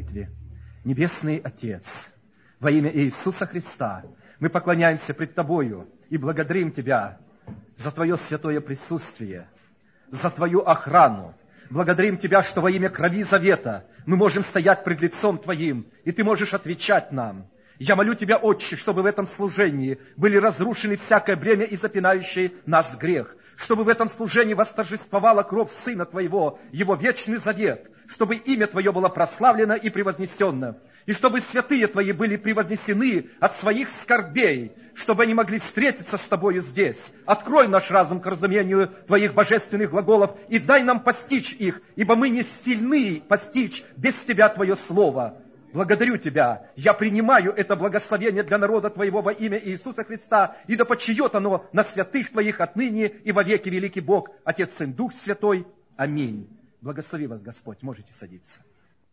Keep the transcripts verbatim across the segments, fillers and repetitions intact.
молитве. Небесный Отец, во имя Иисуса Христа, мы поклоняемся пред Тобою и благодарим Тебя за Твое святое присутствие, за Твою охрану. Благодарим Тебя, что во имя крови завета мы можем стоять пред лицом Твоим, и Ты можешь отвечать нам. Я молю Тебя, Отче, чтобы в этом служении были разрушены всякое бремя и запинающий нас грех, чтобы в этом служении восторжествовала кровь Сына Твоего, Его вечный завет, чтобы имя Твое было прославлено и превознесено, и чтобы святые Твои были превознесены от своих скорбей, чтобы они могли встретиться с Тобою здесь. Открой наш разум к разумению Твоих божественных глаголов и дай нам постичь их, ибо мы не сильны постичь без Тебя Твое Слово. Благодарю Тебя, я принимаю это благословение для народа Твоего во имя Иисуса Христа, и да почиет оно на святых Твоих отныне и во веки, великий Бог, Отец, Сын, Дух Святой. Аминь. Благослови вас, Господь. Можете садиться.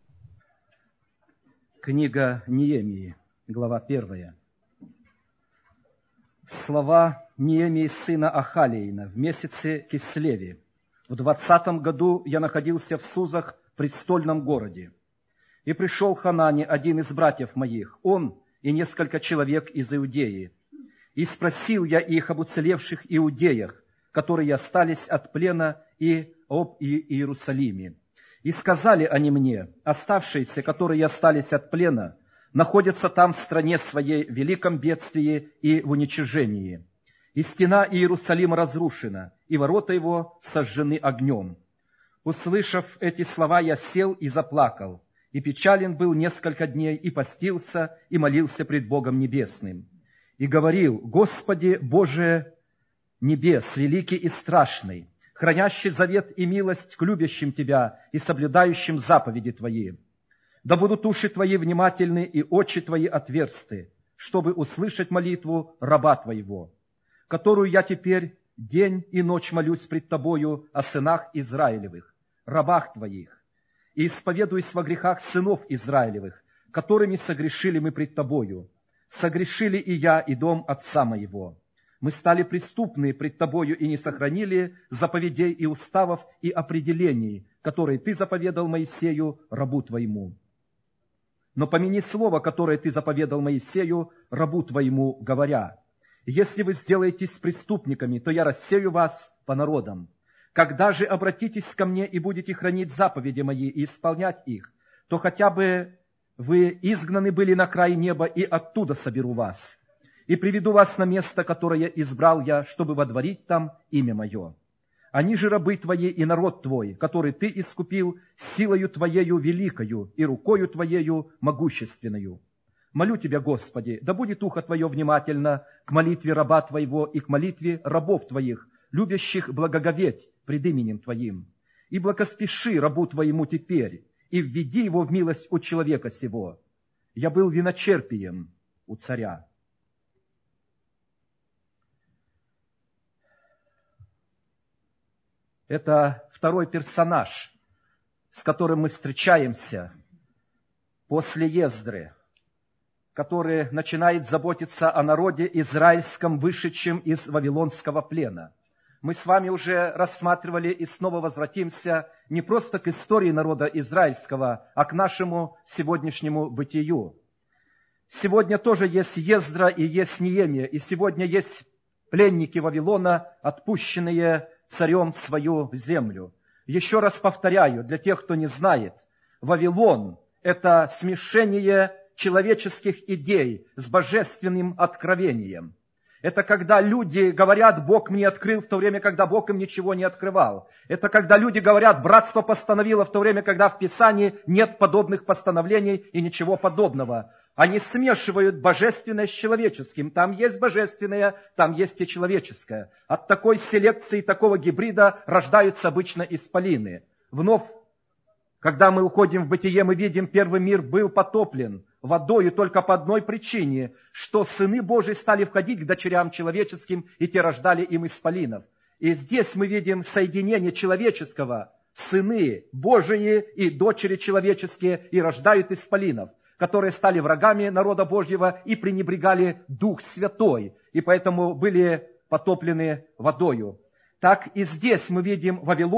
Книга Неемии, глава первая. Слова Неемии, сына Ахалиина, в месяце Кислеве. В двадцатом году я находился в Сузах, престольном городе. И пришел Ханани, один из братьев моих, он и несколько человек из Иудеи. И спросил я их об уцелевших иудеях, которые остались от плена, и об Иерусалиме. И сказали они мне: оставшиеся, которые остались от плена, находятся там в стране своей в великом бедствии и в уничижении. И стена Иерусалима разрушена, и ворота его сожжены огнем. Услышав эти слова, я сел и заплакал. И печален был несколько дней, и постился, и молился пред Богом Небесным. И говорил: Господи, Боже небес, великий и страшный, хранящий завет и милость к любящим Тебя и соблюдающим заповеди Твои. Да будут уши Твои внимательны и очи Твои отверсты, чтобы услышать молитву раба Твоего, которую я теперь день и ночь молюсь пред Тобою о сынах Израилевых, рабах Твоих, и исповедуюсь во грехах сынов Израилевых, которыми согрешили мы пред Тобою. Согрешили и я, и дом отца моего. Мы стали преступны пред Тобою и не сохранили заповедей и уставов и определений, которые Ты заповедал Моисею, рабу Твоему. Но помяни слово, которое Ты заповедал Моисею, рабу Твоему, говоря: если вы сделаетесь преступниками, то я рассею вас по народам. Когда же обратитесь ко мне и будете хранить заповеди мои и исполнять их, то хотя бы вы изгнаны были на край неба, и оттуда соберу вас, и приведу вас на место, которое избрал я, чтобы водворить там имя мое. Они же рабы Твои и народ Твой, который Ты искупил силою Твоею великою и рукою Твоею могущественную. Молю Тебя, Господи, да будет ухо Твое внимательно к молитве раба Твоего и к молитве рабов Твоих, любящих благоговеть пред именем Твоим. И благоспеши рабу Твоему теперь, и введи его в милость у человека сего. Я был виночерпием у царя. Это второй персонаж, с которым мы встречаемся после Ездры, который начинает заботиться о народе израильском, вышедшем из вавилонского плена. Мы с вами уже рассматривали и снова возвратимся не просто к истории народа израильского, а к нашему сегодняшнему бытию. Сегодня тоже есть Ездра и есть Неемия, и сегодня есть пленники Вавилона, отпущенные царем в свою землю. Еще раз повторяю, для тех, кто не знает, Вавилон – это смешение человеческих идей с божественным откровением. Это когда люди говорят: Бог мне открыл, в то время, когда Бог им ничего не открывал. Это когда люди говорят: братство постановило, в то время, когда в Писании нет подобных постановлений и ничего подобного. Они смешивают божественное с человеческим. Там есть божественное, там есть и человеческое. От такой селекции, такого гибрида рождаются обычно исполины. Вновь, когда мы уходим в бытие, мы видим, первый мир был потоплен водою только по одной причине, что сыны Божии стали входить к дочерям человеческим, и те рождали им исполинов. И здесь мы видим соединение человеческого, сыны Божии и дочери человеческие, и рождают исполинов, которые стали врагами народа Божьего и пренебрегали Дух Святой, и поэтому были потоплены водою. Так и здесь мы видим Вавилон,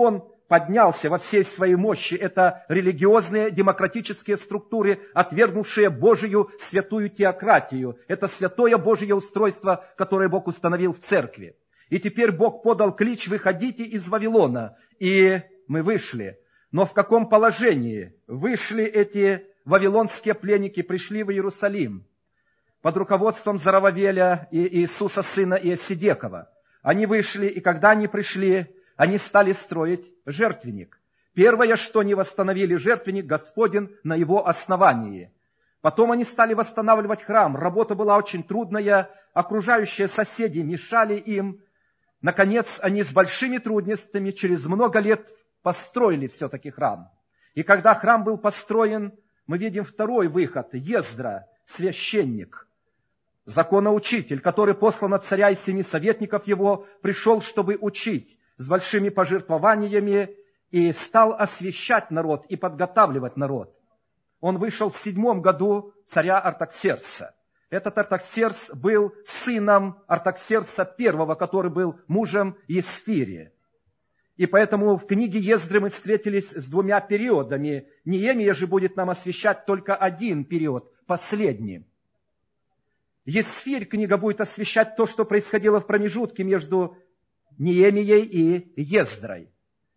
поднялся во всей своей мощи. Это религиозные демократические структуры, отвергнувшие Божию святую теократию. Это святое Божье устройство, которое Бог установил в церкви. И теперь Бог подал клич: «Выходите из Вавилона». И мы вышли. Но в каком положении вышли эти вавилонские пленники, пришли в Иерусалим? Под руководством Зарававеля и Иисуса, сына Иосидекова. Они вышли, и когда они пришли, они стали строить жертвенник. Первое, что они восстановили жертвенник Господень на его основании. Потом они стали восстанавливать храм. Работа была очень трудная, окружающие соседи мешали им. Наконец, они с большими трудностями через много лет построили все-таки храм. И когда храм был построен, мы видим второй выход. Ездра, священник, законоучитель, который послан от царя и семи советников его, пришел, чтобы учить с большими пожертвованиями, и стал освящать народ и подготавливать народ. Он вышел в седьмом году царя Артаксеркса. Этот Артаксеркс был сыном Артаксеркса первого, который был мужем Есфирии. И поэтому в книге Ездры мы встретились с двумя периодами. Неемия же будет нам освещать только один период, последний. Есфирь книга будет освещать то, что происходило в промежутке между Неемией и Ездрой.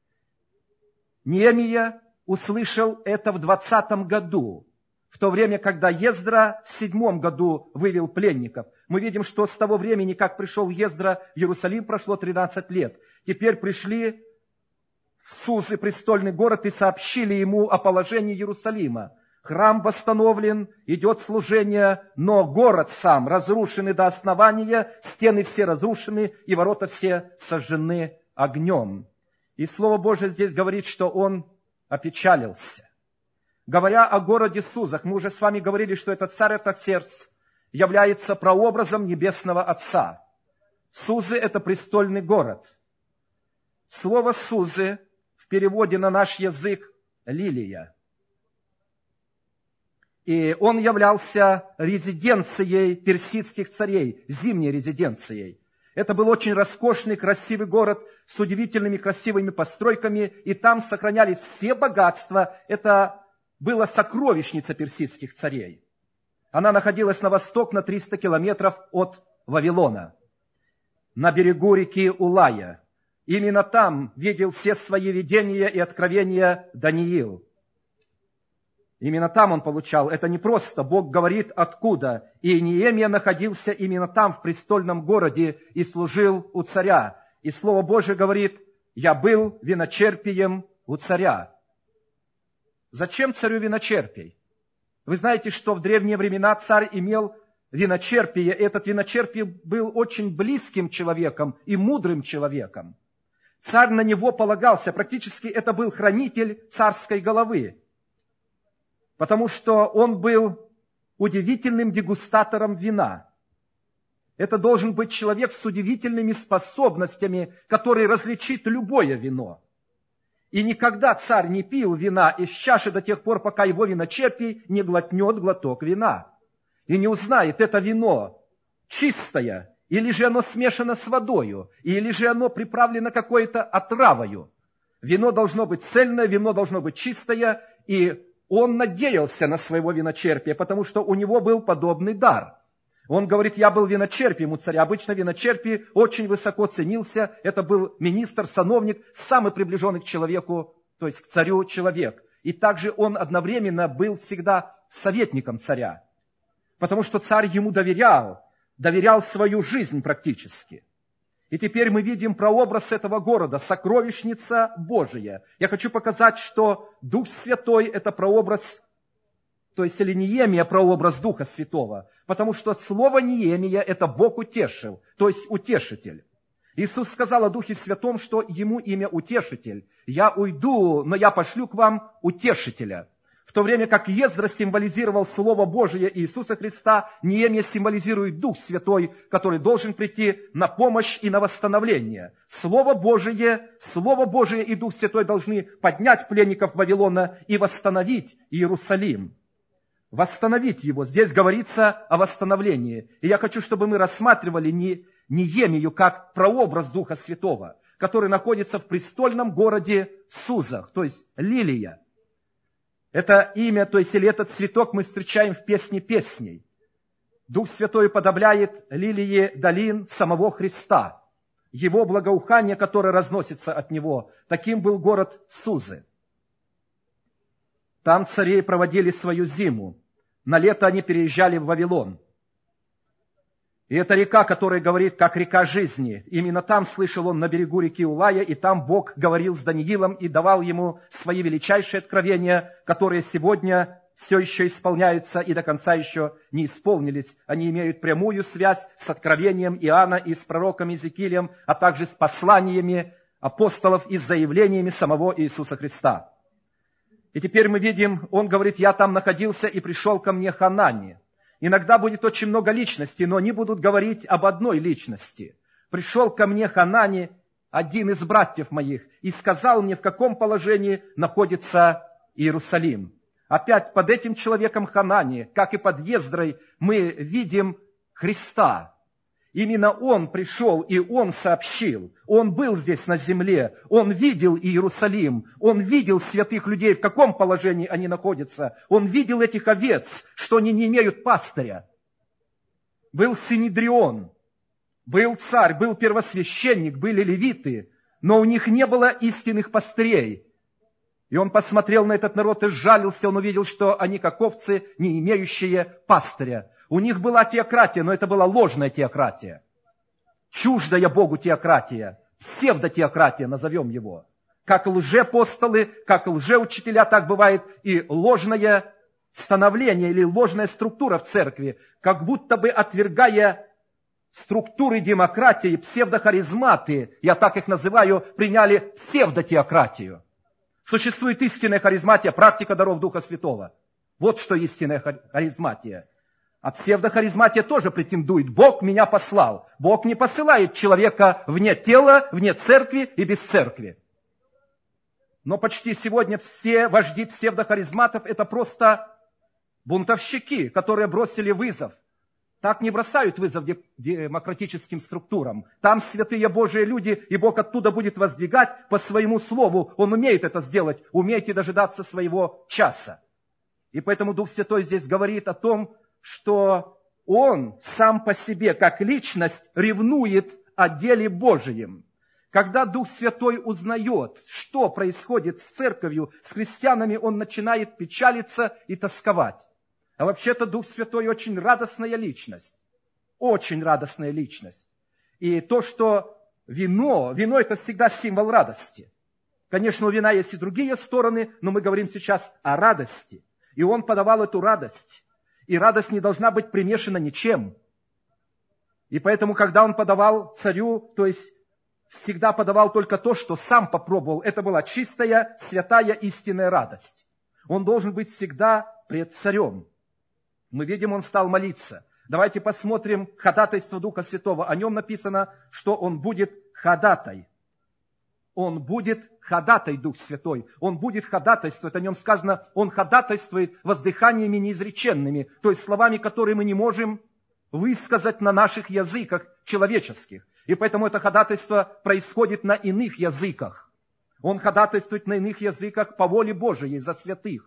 Неемия услышал это в двадцатом году, в то время, когда Ездра в седьмом году вывел пленников. Мы видим, что с того времени, как пришел Ездра в Иерусалим, прошло тринадцать лет. Теперь пришли в Сузы, престольный город, и сообщили ему о положении Иерусалима. Храм восстановлен, идет служение, но город сам разрушен до основания, стены все разрушены, и ворота все сожжены огнем. И Слово Божие здесь говорит, что он опечалился. Говоря о городе Сузах, мы уже с вами говорили, что этот царь Артаксеркс является прообразом Небесного Отца. Сузы – это престольный город. Слово «Сузы» в переводе на наш язык – «лилия». И он являлся резиденцией персидских царей, зимней резиденцией. Это был очень роскошный, красивый город с удивительными красивыми постройками, и там сохранялись все богатства. Это была сокровищница персидских царей. Она находилась на восток на триста километров от Вавилона, на берегу реки Улая. Именно там видел все свои видения и откровения Даниил. Именно там он получал. Это не просто. Бог говорит, откуда. И Неемия находился именно там, в престольном городе, и служил у царя. И Слово Божие говорит, я был виночерпием у царя. Зачем царю виночерпий? Вы знаете, что в древние времена царь имел виночерпие. Этот виночерпий был очень близким человеком и мудрым человеком. Царь на него полагался. Практически это был хранитель царской головы. Потому что он был удивительным дегустатором вина. Это должен быть человек с удивительными способностями, который различит любое вино. И никогда царь не пил вина из чаши до тех пор, пока его виночерпий не глотнет глоток вина. И не узнает, это вино чистое, или же оно смешано с водою, или же оно приправлено какой-то отравою. Вино должно быть цельное, вино должно быть чистое, и он надеялся на своего виночерпия, потому что у него был подобный дар. Он говорит, я был виночерпием у царя. Обычно виночерпий очень высоко ценился. Это был министр, сановник, самый приближенный к человеку, то есть к царю человек. И также он одновременно был всегда советником царя, потому что царь ему доверял, доверял свою жизнь практически. И теперь мы видим прообраз этого города, сокровищница Божия. Я хочу показать, что Дух Святой – это прообраз, то есть или Неемия – прообраз Духа Святого, потому что слово Неемия – это Бог утешил, то есть утешитель. Иисус сказал о Духе Святом, что ему имя утешитель. «Я уйду, но я пошлю к вам утешителя». В то время как Ездра символизировал Слово Божие Иисуса Христа, Неемия символизирует Дух Святой, который должен прийти на помощь и на восстановление. Слово Божие, Слово Божие и Дух Святой должны поднять пленников Вавилона и восстановить Иерусалим. Восстановить его. Здесь говорится о восстановлении. И я хочу, чтобы мы рассматривали не Неемию как прообраз Духа Святого. который находится в престольном городе Сузах, то есть лилия. Это имя, то есть или этот цветок мы встречаем в песне песней. Дух Святой уподобляет лилии долин самого Христа. Его благоухание, которое разносится от Него. Таким был город Сузы. Там цари проводили свою зиму. На лето они переезжали в Вавилон. И это река, которая говорит, как река жизни. Именно там слышал он на берегу реки Улая, и там Бог говорил с Даниилом и давал ему свои величайшие откровения, которые сегодня все еще исполняются и до конца еще не исполнились. Они имеют прямую связь с откровением Иоанна и с пророком Иезекиилем, а также с посланиями апостолов и с заявлениями самого Иисуса Христа. И теперь мы видим, он говорит, я там находился и пришел ко мне Ханани. Иногда будет очень много личностей, но они будут говорить об одной личности. Пришел ко мне Ханани, один из братьев моих, и сказал мне, в каком положении находится Иерусалим. Опять под этим человеком Ханани, как и под Ездрой, мы видим Христа. Именно Он пришел, и Он сообщил. Он был здесь на земле, Он видел Иерусалим, Он видел святых людей, в каком положении они находятся. Он видел этих овец, что они не имеют пастыря. Был Синедрион, был царь, был первосвященник, были левиты, но у них не было истинных пастырей. И Он посмотрел на этот народ и сжалился, Он увидел, что они как овцы, не имеющие пастыря. У них была теократия, но это была ложная теократия. Чуждая Богу теократия, псевдотеократия, назовем его. Как лжеапостолы, как лжеучителя, так бывает и ложное становление или ложная структура в церкви, как будто бы отвергая структуры демократии, псевдохаризматы, я так их называю, приняли псевдотеократию. Существует истинная харизматия, практика даров Духа Святого. Вот что истинная харизматия. А псевдохаризматия тоже претендует. Бог меня послал. Бог не посылает человека вне тела, вне церкви и без церкви. Но почти сегодня все вожди псевдохаризматов это просто бунтовщики, которые бросили вызов. Так не бросают вызов демократическим структурам. Там святые Божии люди, и Бог оттуда будет воздвигать по своему слову. Он умеет это сделать. Умейте дожидаться своего часа. И поэтому Дух Святой здесь говорит о том, что Он сам по себе, как личность, ревнует о деле Божьем. Когда Дух Святой узнает, что происходит с церковью, с христианами, он начинает печалиться и тосковать. А вообще-то Дух Святой очень радостная личность. Очень радостная личность. И то, что вино, вино это всегда символ радости. Конечно, у вина есть и другие стороны, но мы говорим сейчас о радости. И Он подавал эту радость. И радость не должна быть примешана ничем. И поэтому, когда Он подавал царю, то есть всегда подавал только то, что сам попробовал, это была чистая, святая, истинная радость. Он должен быть всегда пред царем. Мы видим, он стал молиться. Давайте посмотрим ходатайство Духа Святого. О нем написано, что он будет ходатай. Он будет ходатай, Дух Святой. Он будет ходатайствовать. О нем сказано, он ходатайствует воздыханиями неизреченными, то есть словами, которые мы не можем высказать на наших языках человеческих. И поэтому это ходатайство происходит на иных языках. Он ходатайствует на иных языках по воле Божией за святых.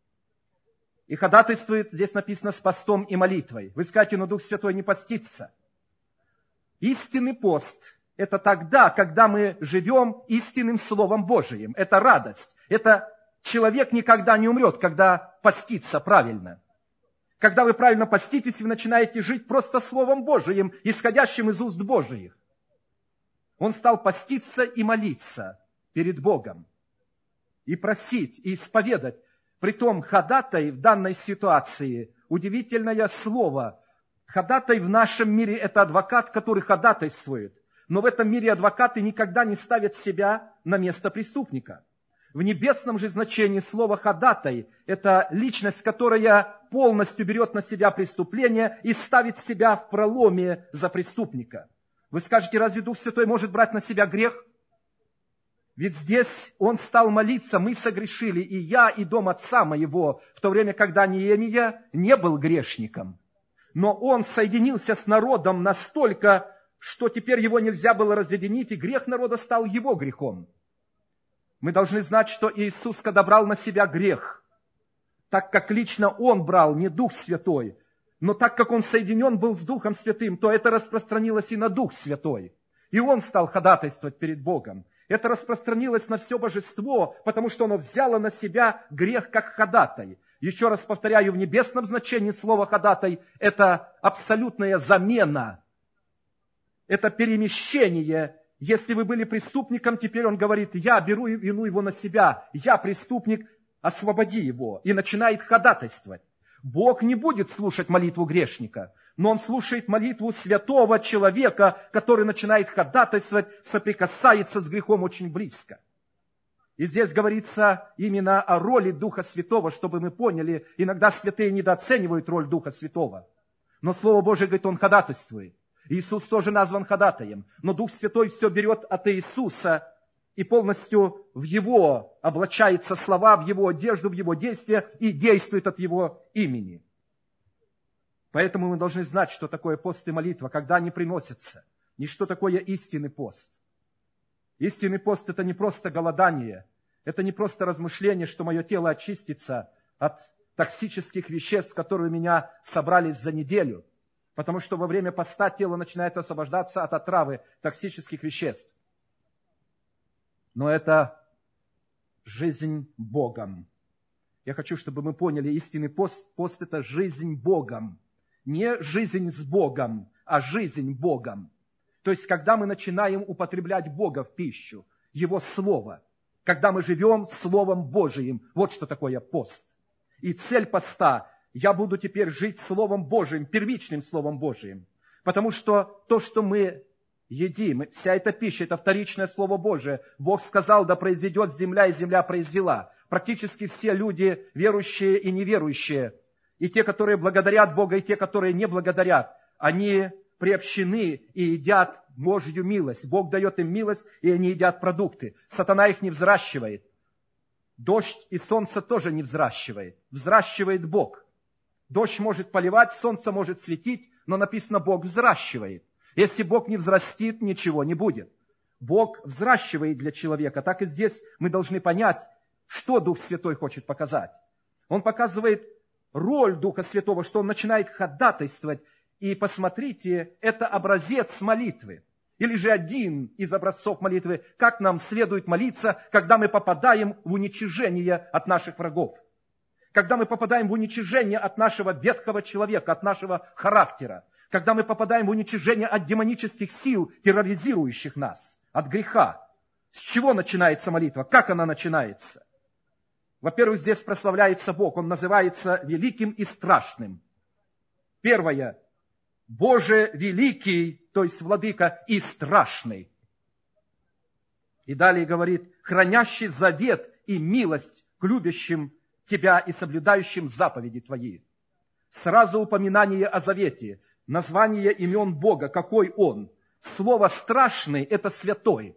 И ходатайствует, здесь написано, с постом и молитвой. Вы скажете, но Дух Святой не постится. Истинный пост – это тогда, когда мы живем истинным Словом Божиим. Это радость. Это человек никогда не умрет, когда постится правильно. Когда вы правильно поститесь, вы начинаете жить просто Словом Божиим, исходящим из уст Божиих. Он стал поститься и молиться перед Богом. И просить, и исповедать. Притом ходатай в данной ситуации, удивительное слово. Ходатай в нашем мире – это адвокат, который ходатайствует. Но в этом мире адвокаты никогда не ставят себя на место преступника. В небесном же значении слова ходатай – это личность, которая полностью берет на себя преступление и ставит себя в проломе за преступника. Вы скажете, разве Дух Святой может брать на себя грех? Ведь здесь он стал молиться, мы согрешили, и я, и дом отца моего, в то время, когда Неемия не был грешником. Но он соединился с народом настолько, что теперь его нельзя было разъединить, и грех народа стал его грехом. Мы должны знать, что Иисус, когда брал на себя грех, так как лично Он брал, не Дух Святой, но так как Он соединен был с Духом Святым, то это распространилось и на Дух Святой. И Он стал ходатайствовать перед Богом. Это распространилось на все божество, потому что оно взяло на себя грех как ходатай. Еще раз повторяю, в небесном значении слова ходатай – это абсолютная замена, это перемещение. Если вы были преступником, теперь он говорит, я беру вину его на себя, я преступник, освободи его. И начинает ходатайствовать. Бог не будет слушать молитву грешника, но Он слушает молитву святого человека, который начинает ходатайствовать, соприкасается с грехом очень близко. И здесь говорится именно о роли Духа Святого, чтобы мы поняли, иногда святые недооценивают роль Духа Святого. Но Слово Божие говорит, Он ходатайствует. Иисус тоже назван ходатаем, но Дух Святой все берет от Иисуса и полностью в Его облачается слова, в Его одежду, в Его действия и действует от Его имени. Поэтому мы должны знать, что такое пост и молитва, когда они приносятся, и что такое истинный пост. Истинный пост – это не просто голодание, это не просто размышление, что мое тело очистится от токсических веществ, которые у меня собрались за неделю. Потому что во время поста тело начинает освобождаться от отравы токсических веществ. Но это жизнь Богом. Я хочу, чтобы мы поняли, истинный пост, пост – это жизнь Богом. Не жизнь с Богом, а жизнь Богом. То есть, когда мы начинаем употреблять Бога в пищу, Его Слово, когда мы живем Словом Божиим, вот что такое пост. И цель поста – я буду теперь жить Словом Божиим, первичным Словом Божиим. Потому что то, что мы едим, вся эта пища, это вторичное Слово Божие. Бог сказал, да произведет земля, и земля произвела. Практически все люди, верующие и неверующие, и те, которые благодарят Бога, и те, которые не благодарят, они приобщены и едят Божью милость. Бог дает им милость, и они едят продукты. Сатана их не взращивает. Дождь и солнце тоже не взращивает. Взращивает Бог. Дождь может поливать, солнце может светить, но написано, Бог взращивает. Если Бог не взрастит, ничего не будет. Бог взращивает для человека. Так и здесь мы должны понять, что Дух Святой хочет показать. Он показывает роль Духа Святого, что Он начинает ходатайствовать. И посмотрите, это образец молитвы. Или же один из образцов молитвы, как нам следует молиться, когда мы попадаем в уничижение от наших врагов. Когда мы попадаем в уничижение от нашего ветхого человека, от нашего характера, когда мы попадаем в уничижение от демонических сил, терроризирующих нас, от греха. С чего начинается молитва? Как она начинается? Во-первых, здесь прославляется Бог. Он называется великим и страшным. Первое. Боже великий, то есть владыка, и страшный. И далее говорит, хранящий завет и милость к любящим Тебя и соблюдающим заповеди Твои. Сразу упоминание о завете, название имен Бога, какой Он. Слово «страшный» – это святой.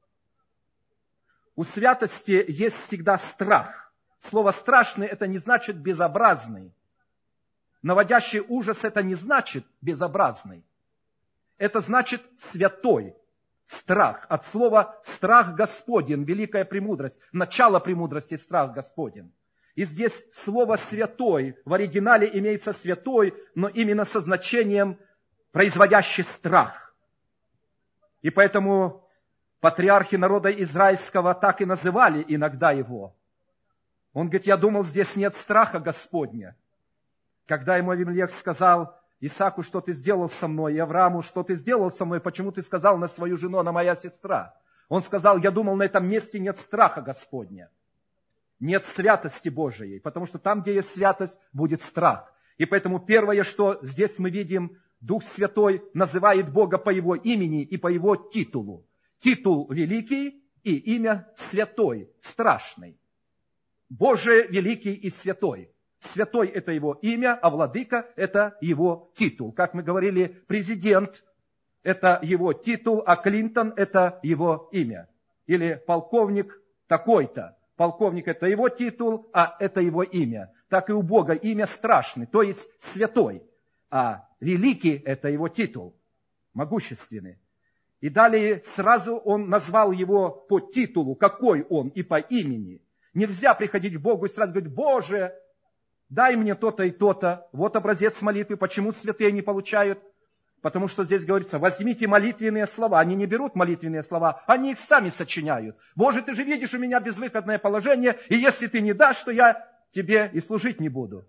У святости есть всегда страх. Слово «страшный» – это не значит «безобразный». Наводящий ужас – это не значит «безобразный». Это значит «святой». Страх. От слова «страх Господень», великая премудрость. Начало премудрости – страх Господень. И здесь слово «святой» в оригинале имеется «святой», но именно со значением «производящий страх». И поэтому патриархи народа израильского так и называли иногда его. Он говорит, я думал, здесь нет страха Господня. Когда ему Авимелех сказал Исааку, что ты сделал со мной, и Аврааму, что ты сделал со мной, почему ты сказал на свою жену, она моя сестра? Он сказал, я думал, на этом месте нет страха Господня. Нет святости Божией, потому что там, где есть святость, будет страх. И поэтому первое, что здесь мы видим, Дух Святой называет Бога по Его имени и по Его титулу. Титул великий и имя святой, страшный. Боже великий и святой. Святой – это Его имя, а владыка – это Его титул. Как мы говорили, президент – это Его титул, а Клинтон – это Его имя. Или полковник такой-то. Полковник – это его титул, а это его имя. Так и у Бога имя страшный, то есть святой. А великий – это его титул. могущественный. И далее сразу он назвал его по титулу, какой он, и по имени. Нельзя приходить к Богу и сразу говорить: Боже, дай мне то-то и то-то. Вот образец молитвы. Почему святые не получают? Потому что здесь говорится: возьмите молитвенные слова. Они не берут молитвенные слова, они их сами сочиняют. Боже, ты же видишь у меня безвыходное положение, и если ты не дашь, то я тебе и служить не буду.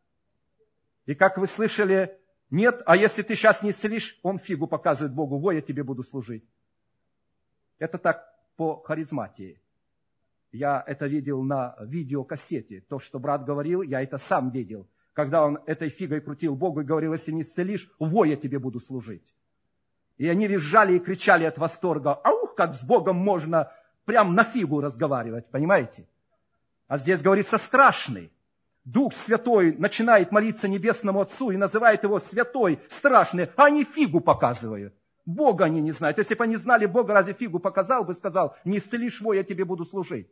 И как вы слышали, нет, а если ты сейчас не исцелишь, он фигу показывает Богу: во, я тебе буду служить. Это так по харизматии. Я это видел на видеокассете. То, что брат говорил, я это сам видел. Когда он этой фигой крутил Богу и говорил: если не исцелишь, во, я тебе буду служить. И они визжали и кричали от восторга: аух, как с Богом можно прям на фигу разговаривать, понимаете? А здесь говорится: страшный. Дух Святой начинает молиться Небесному Отцу и называет его святой, страшный, а они фигу показывают. Бога они не знают. Если бы они знали Бога, разве фигу показал бы, сказал: не исцелишь его, я тебе буду служить.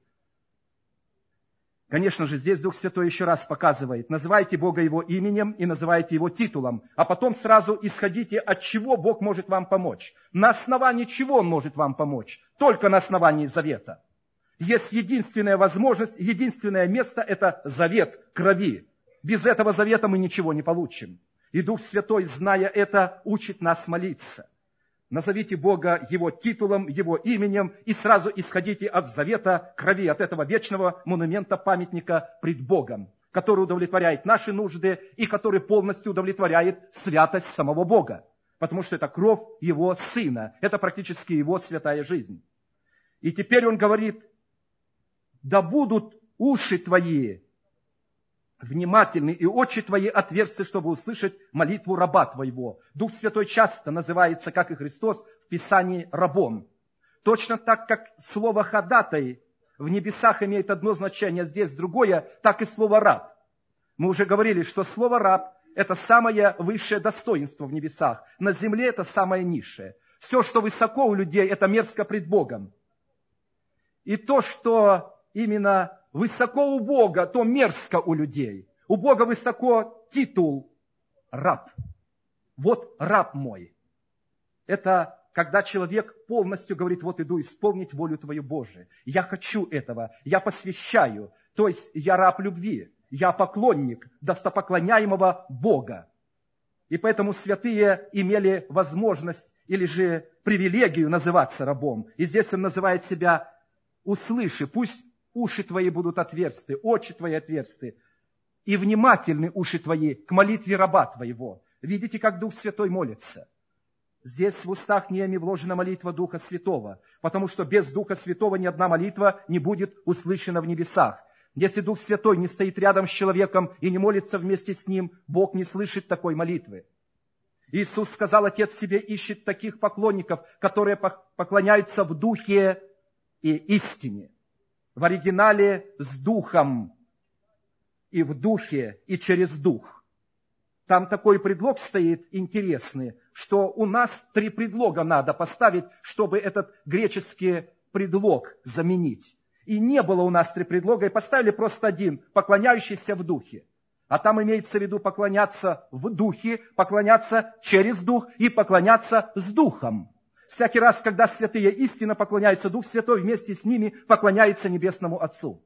Конечно же, здесь Дух Святой еще раз показывает: называйте Бога Его именем и называйте Его титулом, а потом сразу исходите, от чего Бог может вам помочь. На основании чего Он может вам помочь? Только на основании завета. Есть единственная возможность, единственное место – это завет крови. Без этого завета мы ничего не получим. И Дух Святой, зная это, учит нас молиться. Назовите Бога Его титулом, Его именем и сразу исходите от завета крови, от этого вечного монумента, памятника пред Богом, который удовлетворяет наши нужды и который полностью удовлетворяет святость самого Бога. Потому что это кровь Его Сына, это практически Его святая жизнь. И теперь Он говорит: да будут уши твои внимательны и очи твои отверсты, чтобы услышать молитву раба твоего. Дух Святой часто называется, как и Христос, в Писании рабом. Точно так, как слово ходатай в небесах имеет одно значение, здесь другое, так и слово раб. Мы уже говорили, что слово раб – это самое высшее достоинство в небесах. На земле это самое низшее. Все, что высоко у людей, это мерзко пред Богом. И то, что именно высоко у Бога, то мерзко у людей. У Бога высоко титул раб. Вот раб мой. Это когда человек полностью говорит: вот иду исполнить волю Твою, Божию. Я хочу этого, я посвящаю. То есть я раб любви, я поклонник достопоклоняемого Бога. И поэтому святые имели возможность или же привилегию называться рабом. И здесь он называет себя: услыши, пусть уши твои будут отверсты, очи твои отверсты, и внимательны уши твои к молитве раба твоего. Видите, как Дух Святой молится? Здесь в устах Неемии вложена молитва Духа Святого, потому что без Духа Святого ни одна молитва не будет услышана в небесах. Если Дух Святой не стоит рядом с человеком и не молится вместе с ним, Бог не слышит такой молитвы. Иисус сказал: Отец себе ищет таких поклонников, которые поклоняются в духе и истине. В оригинале с духом, и в духе, и через дух. Там такой предлог стоит интересный, что у нас три предлога надо поставить, чтобы этот греческий предлог заменить. И не было у нас три предлога, и поставили просто один: поклоняющийся в духе. А там имеется в виду поклоняться в духе, поклоняться через дух и поклоняться с духом. Всякий раз, когда святые истинно поклоняются, Дух Святой вместе с ними поклоняется Небесному Отцу.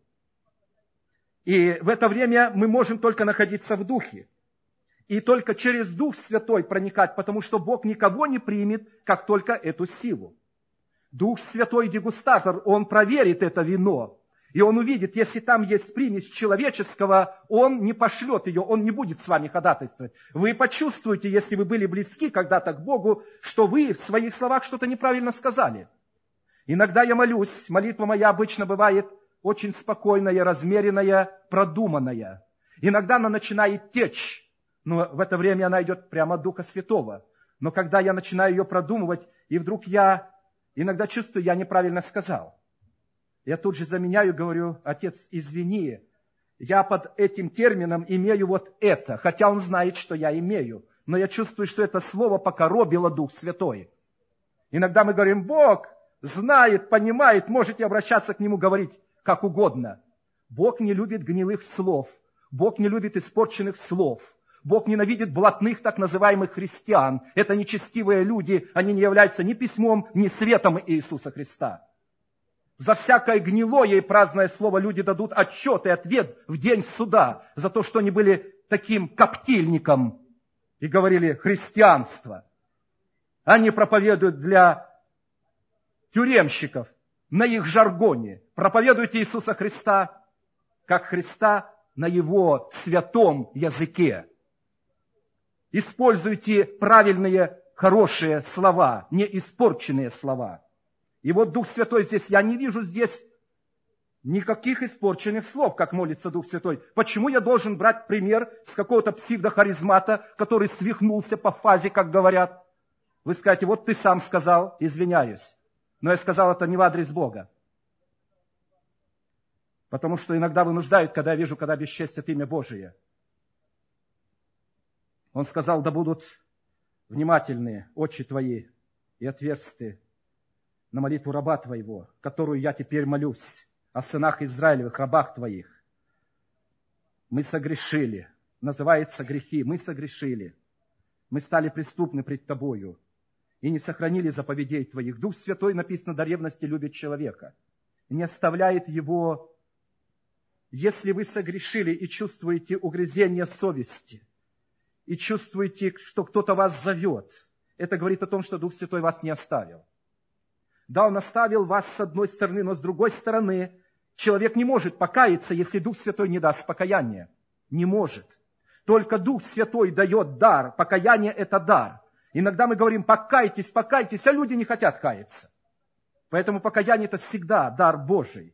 И в это время мы можем только находиться в Духе. И только через Дух Святой проникать, потому что Бог никого не примет, как только эту силу. Дух Святой дегустатор, Он проверит это вино. И Он увидит, если там есть примесь человеческого, Он не пошлет ее, Он не будет с вами ходатайствовать. Вы почувствуете, если вы были близки когда-то к Богу, что вы в своих словах что-то неправильно сказали. Иногда я молюсь, молитва моя обычно бывает очень спокойная, размеренная, продуманная. Иногда она начинает течь, но в это время она идет прямо от Духа Святого. Но когда я начинаю ее продумывать, и вдруг я иногда чувствую, я неправильно сказал. Я тут же заменяю, говорю: Отец, извини, я под этим термином имею вот это, хотя Он знает, что я имею. Но я чувствую, что это слово покоробило Дух Святой. Иногда мы говорим: Бог знает, понимает, можете обращаться к Нему, говорить как угодно. Бог не любит гнилых слов. Бог не любит испорченных слов. Бог ненавидит блатных так называемых христиан. Это нечестивые люди, они не являются ни письмом, ни светом Иисуса Христа. За всякое гнилое и праздное слово люди дадут отчет и ответ в день суда за то, что они были таким коптильником и говорили христианство. Они проповедуют для тюремщиков на их жаргоне. Проповедуйте Иисуса Христа, как Христа на Его святом языке. Используйте правильные, хорошие слова, не испорченные слова. И вот Дух Святой здесь, я не вижу здесь никаких испорченных слов, как молится Дух Святой. Почему я должен брать пример с какого-то псевдохаризмата, который свихнулся по фазе, как говорят? Вы скажете, вот ты сам сказал, извиняюсь. Но я сказал это не в адрес Бога. Потому что иногда вынуждают, когда я вижу, когда бесчестят имя Божие. Он сказал, да будут внимательны очи твои и отверсты на молитву раба твоего, которую я теперь молюсь, о сынах Израилевых, рабах твоих. Мы согрешили. Называется грехи. Мы согрешили. Мы стали преступны пред тобою и не сохранили заповедей твоих. Дух Святой, написано, до ревности любит человека. Не оставляет его. Если вы согрешили и чувствуете угрызение совести, и чувствуете, что кто-то вас зовет, это говорит о том, что Дух Святой вас не оставил. Да, Он оставил вас с одной стороны, но с другой стороны, человек не может покаяться, если Дух Святой не даст покаяния. Не может. Только Дух Святой дает дар. Покаяние – это дар. Иногда мы говорим, покайтесь, покайтесь, а люди не хотят каяться. Поэтому покаяние – это всегда дар Божий.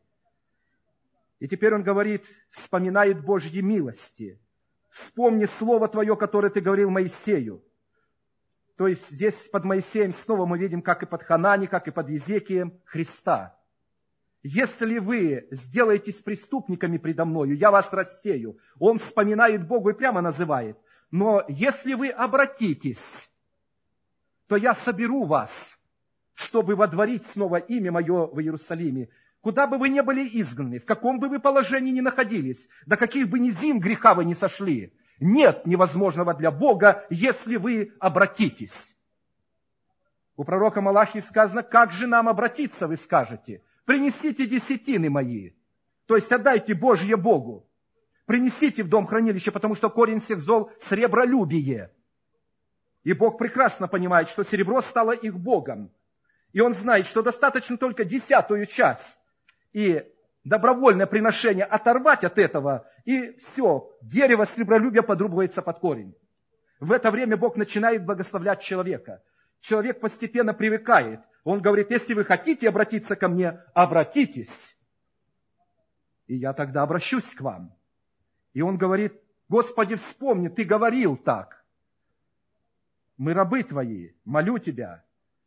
И теперь он говорит, вспоминает Божьи милости. Вспомни слово твое, которое ты говорил Моисею. То есть здесь под Моисеем снова мы видим, как и под Ханани, как и под Езекием, Христа. Если вы сделаетесь преступниками предо мною, я вас рассею. Он вспоминает Богу и прямо называет. Но если вы обратитесь, то я соберу вас, чтобы водворить снова имя мое в Иерусалиме. Куда бы вы ни были изгнаны, в каком бы вы положении ни находились, до каких бы низин греха вы ни сошли, нет невозможного для Бога, если вы обратитесь. У пророка Малахии сказано, как же нам обратиться, вы скажете. Принесите десятины мои, то есть отдайте Божье Богу. Принесите в дом хранилища, потому что корень всех зол – сребролюбие. И Бог прекрасно понимает, что серебро стало их Богом. И Он знает, что достаточно только десятую часть и добровольное приношение оторвать от этого, и все, дерево сребролюбия подрубывается под корень. В это время Бог начинает благословлять человека. Человек постепенно привыкает. Он говорит, если вы хотите обратиться ко мне, обратитесь. И я тогда обращусь к вам. И он говорит, Господи, вспомни, ты говорил так. Мы рабы твои, молю тебя.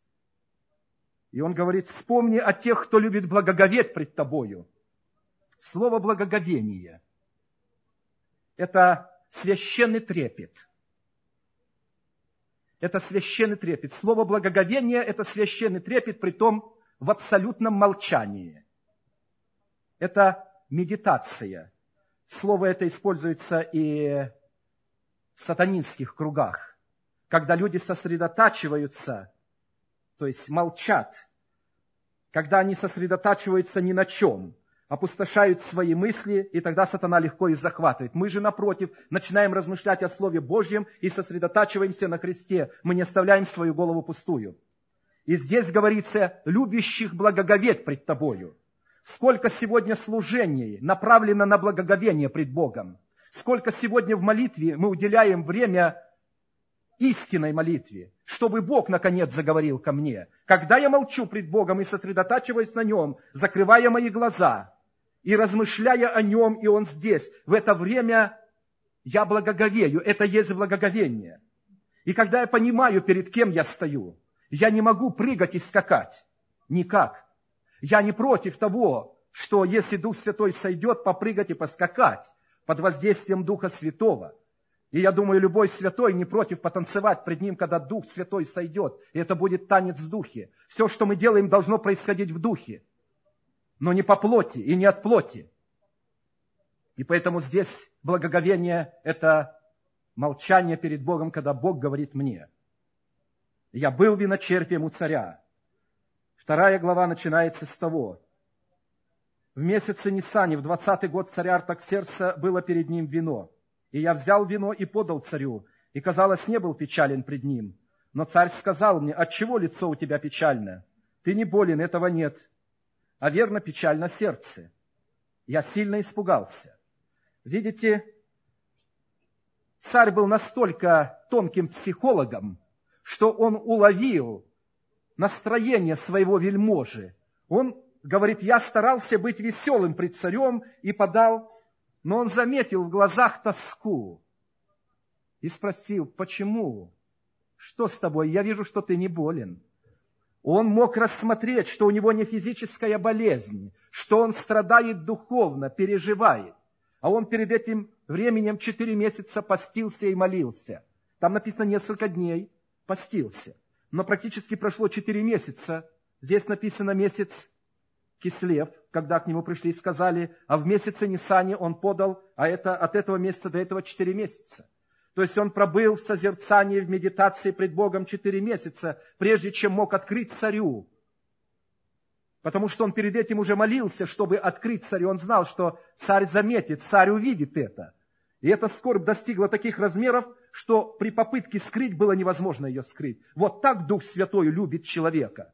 И он говорит, вспомни о тех, кто любит благоговеть пред тобою. Слово благоговение – это священный трепет. Это священный трепет. Слово благоговение – это священный трепет, притом в абсолютном молчании. Это медитация. Слово это используется и в сатанинских кругах, когда люди сосредотачиваются, то есть молчат, когда они сосредотачиваются ни на чем, опустошают свои мысли, и тогда сатана легко их захватывает. Мы же, напротив, начинаем размышлять о Слове Божьем и сосредотачиваемся на Христе. Мы не оставляем свою голову пустую. И здесь говорится, любящих благоговеть пред тобою. Сколько сегодня служений направлено на благоговение пред Богом. Сколько сегодня в молитве мы уделяем время истинной молитве, чтобы Бог, наконец, заговорил ко мне. Когда я молчу пред Богом и сосредотачиваюсь на Нем, закрывая мои глаза и размышляя о Нем, и Он здесь, в это время я благоговею, это есть благоговение. И когда я понимаю, перед кем я стою, я не могу прыгать и скакать. Никак. Я не против того, что если Дух Святой сойдет, попрыгать и поскакать под воздействием Духа Святого. И я думаю, любой святой не против потанцевать пред Ним, когда Дух Святой сойдет. И это будет танец в Духе. Все, что мы делаем, должно происходить в Духе. Но не по плоти и не от плоти. И поэтому здесь благоговение – это молчание перед Богом, когда Бог говорит мне. Я был виночерпием у царя. Вторая глава начинается с того. В месяце Нисане, в двадцатый год царя Артаксеркса, было перед ним вино. И я взял вино и подал царю, и, казалось, не был печален пред ним. Но царь сказал мне: отчего лицо у тебя печальное? Ты не болен, этого нет. А верно, печально сердце. Я сильно испугался. Видите, царь был настолько тонким психологом, что он уловил настроение своего вельможи. Он говорит: я старался быть веселым пред царем и подал, но он заметил в глазах тоску и спросил: почему? Что с тобой? Я вижу, что ты не болен. Он мог рассмотреть, что у него не физическая болезнь, что он страдает духовно, переживает. А он перед этим временем четыре месяца постился и молился. Там написано несколько дней постился. Но практически прошло четыре месяца. Здесь написано месяц Кислев, когда к нему пришли и сказали, а в месяце Нисане он подал, а это от этого месяца до этого четыре месяца. То есть он пробыл в созерцании, в медитации пред Богом четыре месяца, прежде чем мог открыть царю. Потому что он перед этим уже молился, чтобы открыть царю. Он знал, что царь заметит, царь увидит это. И эта скорбь достигла таких размеров, что при попытке скрыть было невозможно ее скрыть. Вот так Дух Святой любит человека.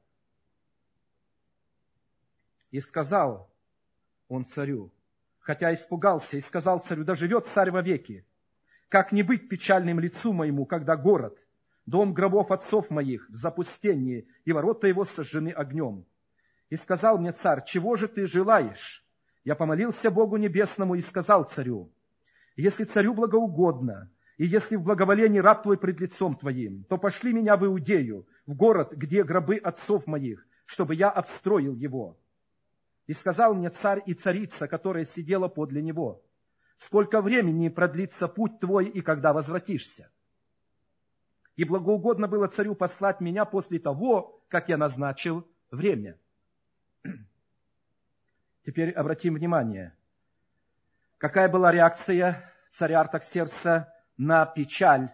И сказал он царю, хотя испугался, и сказал царю: да живет царь вовеки. Как не быть печальным лицу моему, когда город, дом гробов отцов моих в запустении, и ворота его сожжены огнем? И сказал мне царь: чего же ты желаешь? Я помолился Богу Небесному и сказал царю: если царю благоугодно, и если в благоволении раб твой пред лицом твоим, то пошли меня в Иудею, в город, где гробы отцов моих, чтобы я обстроил его. И сказал мне царь и царица, которая сидела подле него: сколько времени продлится путь твой, и когда возвратишься? И благоугодно было царю послать меня после того, как я назначил время. Теперь обратим внимание, какая была реакция царя Артаксеркса на печаль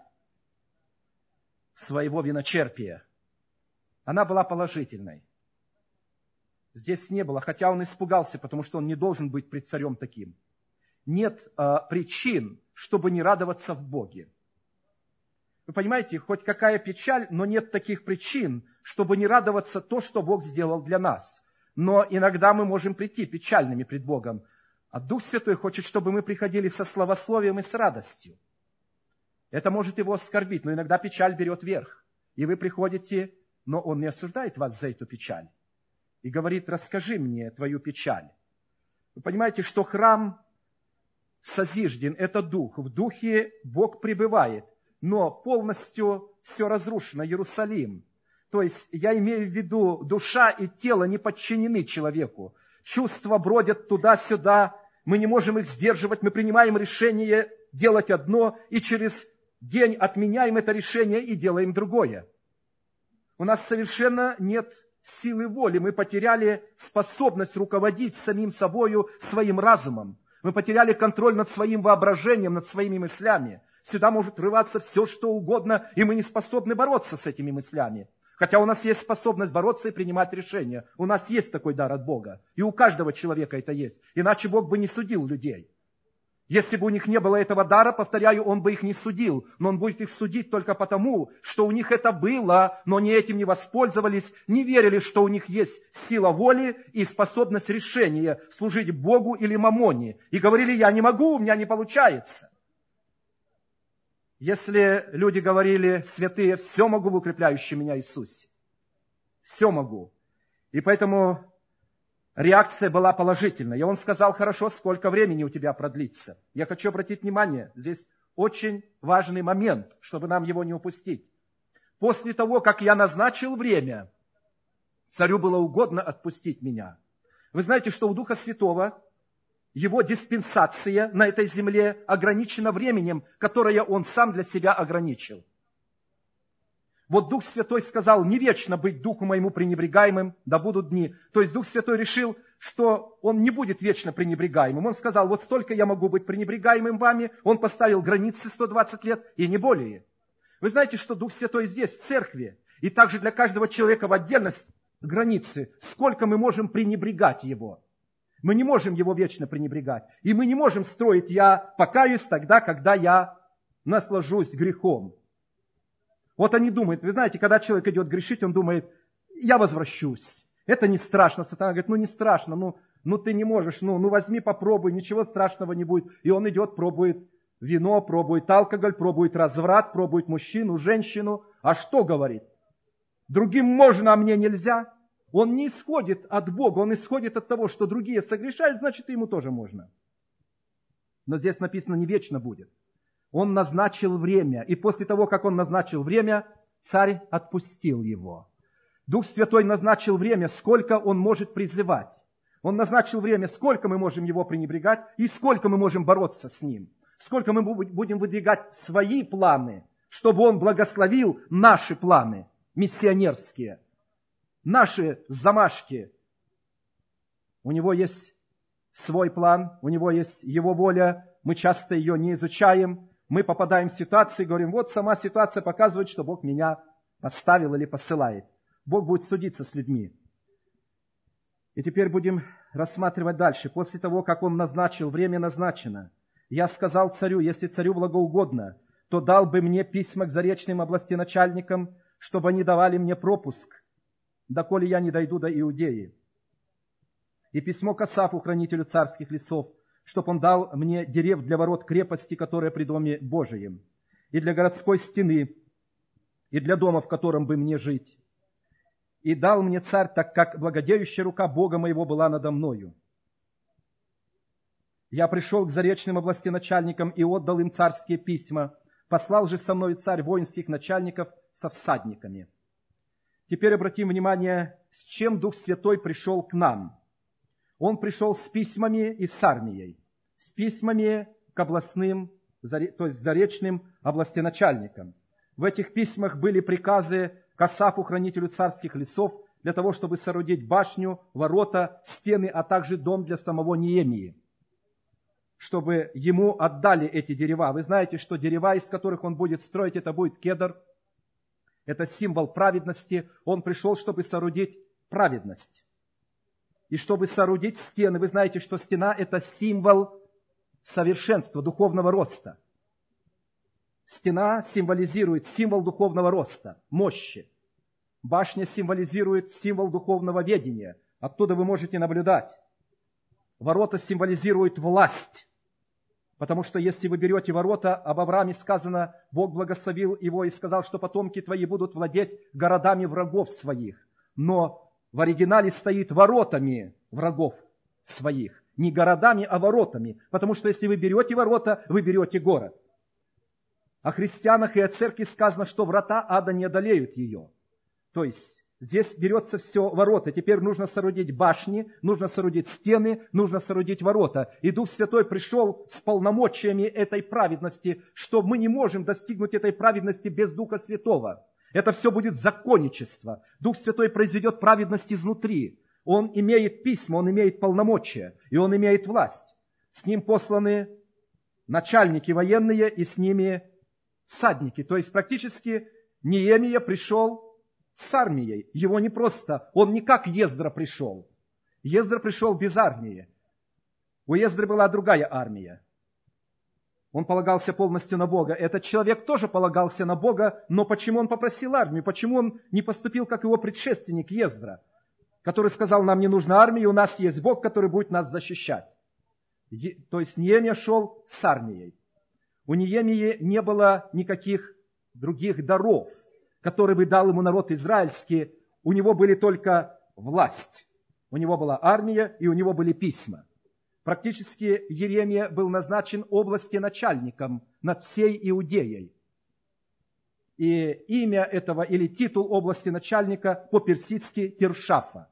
своего виночерпия. Она была положительной. Здесь не было, хотя он испугался, потому что он не должен быть пред царем таким. Нет э, причин, чтобы не радоваться в Боге. Вы понимаете, хоть какая печаль, но нет таких причин, чтобы не радоваться то, что Бог сделал для нас. Но иногда мы можем прийти печальными пред Богом, а Дух Святой хочет, чтобы мы приходили со славословием и с радостью. Это может его оскорбить, но иногда печаль берет верх. И вы приходите, но Он не осуждает вас за эту печаль. И говорит: расскажи мне твою печаль. Вы понимаете, что храм созижден, это дух. В духе Бог пребывает, но полностью все разрушено, Иерусалим. То есть я имею в виду, душа и тело не подчинены человеку. Чувства бродят туда-сюда, мы не можем их сдерживать, мы принимаем решение делать одно, и через день отменяем это решение и делаем другое. У нас совершенно нет силы воли, мы потеряли способность руководить самим собою, своим разумом. Мы потеряли контроль над своим воображением, над своими мыслями. Сюда может врываться все, что угодно, и мы не способны бороться с этими мыслями. Хотя у нас есть способность бороться и принимать решения. У нас есть такой дар от Бога. И у каждого человека это есть. Иначе Бог бы не судил людей. Если бы у них не было этого дара, повторяю, Он бы их не судил. Но Он будет их судить только потому, что у них это было, но они этим не воспользовались, не верили, что у них есть сила воли и способность решения служить Богу или мамоне. И говорили: я не могу, у меня не получается. Если люди говорили: святые, все могу в укрепляющем меня Иисусе. Все могу. И поэтому реакция была положительной. И он сказал: хорошо, сколько времени у тебя продлится? Я хочу обратить внимание, здесь очень важный момент, чтобы нам его не упустить. После того, как я назначил время, царю было угодно отпустить меня. Вы знаете, что у Духа Святого его диспенсация на этой земле ограничена временем, которое он сам для себя ограничил. Вот Дух Святой сказал: не вечно быть Духу моему пренебрегаемым, да будут дни. То есть Дух Святой решил, что он не будет вечно пренебрегаемым. Он сказал, вот столько я могу быть пренебрегаемым вами. Он поставил границы сто двадцать лет и не более. Вы знаете, что Дух Святой здесь, в церкви, и также для каждого человека в отдельность границы, сколько мы можем пренебрегать Его. Мы не можем Его вечно пренебрегать. И мы не можем строить «я покаюсь тогда, когда я наслажусь грехом». Вот они думают, вы знаете, когда человек идет грешить, он думает, я возвращусь. Это не страшно. Сатана говорит, ну не страшно, ну, ну ты не можешь, ну, ну возьми, попробуй, ничего страшного не будет. И он идет, пробует вино, пробует алкоголь, пробует разврат, пробует мужчину, женщину. А что говорит? Другим можно, а мне нельзя. Он не исходит от Бога, он исходит от того, что другие согрешают, значит, и ему тоже можно. Но здесь написано, не вечно будет. Он назначил время, и после того, как он назначил время, царь отпустил его. Дух Святой назначил время, сколько он может призывать. Он назначил время, сколько мы можем его пренебрегать и сколько мы можем бороться с ним. Сколько мы будем выдвигать свои планы, чтобы он благословил наши планы миссионерские, наши замашки. У него есть свой план, у него есть его воля, мы часто ее не изучаем. Мы попадаем в ситуацию и говорим, вот сама ситуация показывает, что Бог меня поставил или посылает. Бог будет судиться с людьми. И теперь будем рассматривать дальше. После того, как он назначил, время назначено. Я сказал царю, если царю благоугодно, то дал бы мне письма к заречным областеначальникам, чтобы они давали мне пропуск, доколе я не дойду до Иудеи. И письмо к Асафу, хранителю царских лесов, чтоб он дал мне дерев для ворот крепости, которая при доме Божием, и для городской стены, и для дома, в котором бы мне жить. И дал мне царь, так как благодеющая рука Бога моего была надо мною. Я пришел к заречным областеначальникам и отдал им царские письма. Послал же со мной царь воинских начальников со всадниками. Теперь обратим внимание, с чем Дух Святой пришел к нам. Он пришел с письмами и с армией. С письмами к областным, то есть заречным областеначальникам. В этих письмах были приказы к Асафу, хранителю царских лесов, для того, чтобы соорудить башню, ворота, стены, а также дом для самого Неемии, чтобы ему отдали эти дерева. Вы знаете, что дерева, из которых он будет строить, это будет кедр. Это символ праведности. Он пришел, чтобы соорудить праведность. И чтобы соорудить стены. Вы знаете, что стена – это символ совершенства, духовного роста. Стена символизирует символ духовного роста, мощи. Башня символизирует символ духовного ведения. Оттуда вы можете наблюдать. Ворота символизируют власть. Потому что если вы берете ворота, об Аврааме сказано, Бог благословил его и сказал, что потомки твои будут владеть городами врагов своих. Но в оригинале стоит воротами врагов своих. Не городами, а воротами. Потому что если вы берете ворота, вы берете город. О христианах и о церкви сказано, что врата ада не одолеют ее. То есть здесь берется все ворота. Теперь нужно соорудить башни, нужно соорудить стены, нужно соорудить ворота. И Дух Святой пришел с полномочиями этой праведности, что мы не можем достигнуть этой праведности без Духа Святого. Это все будет законничество. Дух Святой произведет праведность изнутри. Он имеет письма, он имеет полномочия, и он имеет власть. С ним посланы начальники военные, и с ними всадники. То есть практически Неемия пришел с армией. Его не просто, он не как Ездра пришел. Ездра пришел без армии. У Ездры была другая армия. Он полагался полностью на Бога. Этот человек тоже полагался на Бога, но почему он попросил армию? Почему он не поступил, как его предшественник Ездра, который сказал, нам не нужна армия, у нас есть Бог, который будет нас защищать. То есть Неемия шел с армией. У Неемии не было никаких других даров, которые бы дал ему народ израильский. У него были только власть. У него была армия, и у него были письма. Практически Иеремия был назначен областеначальником над всей Иудеей. И имя этого, или титул областеначальника по-персидски Тиршафа.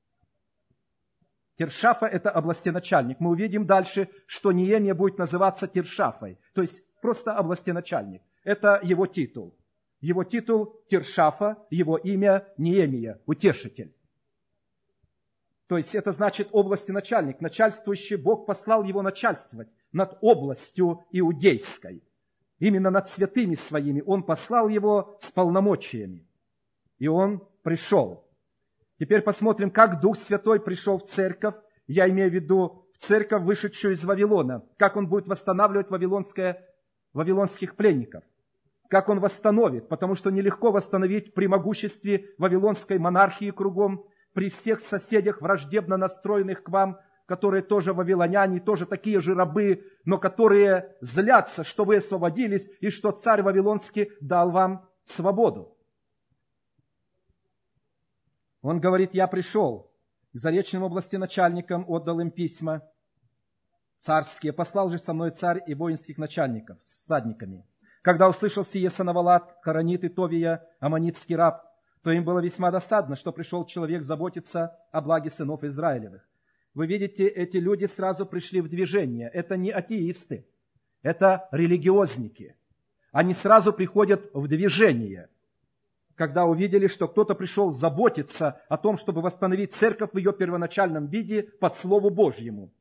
Тиршафа – это областеначальник. Мы увидим дальше, что Неемия будет называться Тиршафой. То есть просто областеначальник. Это его титул. Его титул Тиршафа, его имя Неемия, утешитель. То есть это значит области начальник. Начальствующий Бог послал его начальствовать над областью иудейской. Именно над святыми своими. Он послал его с полномочиями. И он пришел. Теперь посмотрим, как Дух Святой пришел в церковь. Я имею в виду в церковь, вышедшую из Вавилона. Как он будет восстанавливать вавилонское, вавилонских пленников. Как он восстановит. Потому что нелегко восстановить при могуществе вавилонской монархии кругом, при всех соседях, враждебно настроенных к вам, которые тоже вавилоняне, тоже такие же рабы, но которые злятся, что вы освободились, и что царь Вавилонский дал вам свободу. Он говорит, я пришел к заречным области начальникам, отдал им письма царские, послал же со мной царь и воинских начальников с всадниками. Когда услышал сие Санавалат, Хоронит и Товия, аммонитский раб, то им было весьма досадно, что пришел человек заботиться о благе сынов Израилевых. Вы видите, эти люди сразу пришли в движение. Это не атеисты, это религиозники. Они сразу приходят в движение, когда увидели, что кто-то пришел заботиться о том, чтобы восстановить церковь в ее первоначальном виде по Слову Божьему.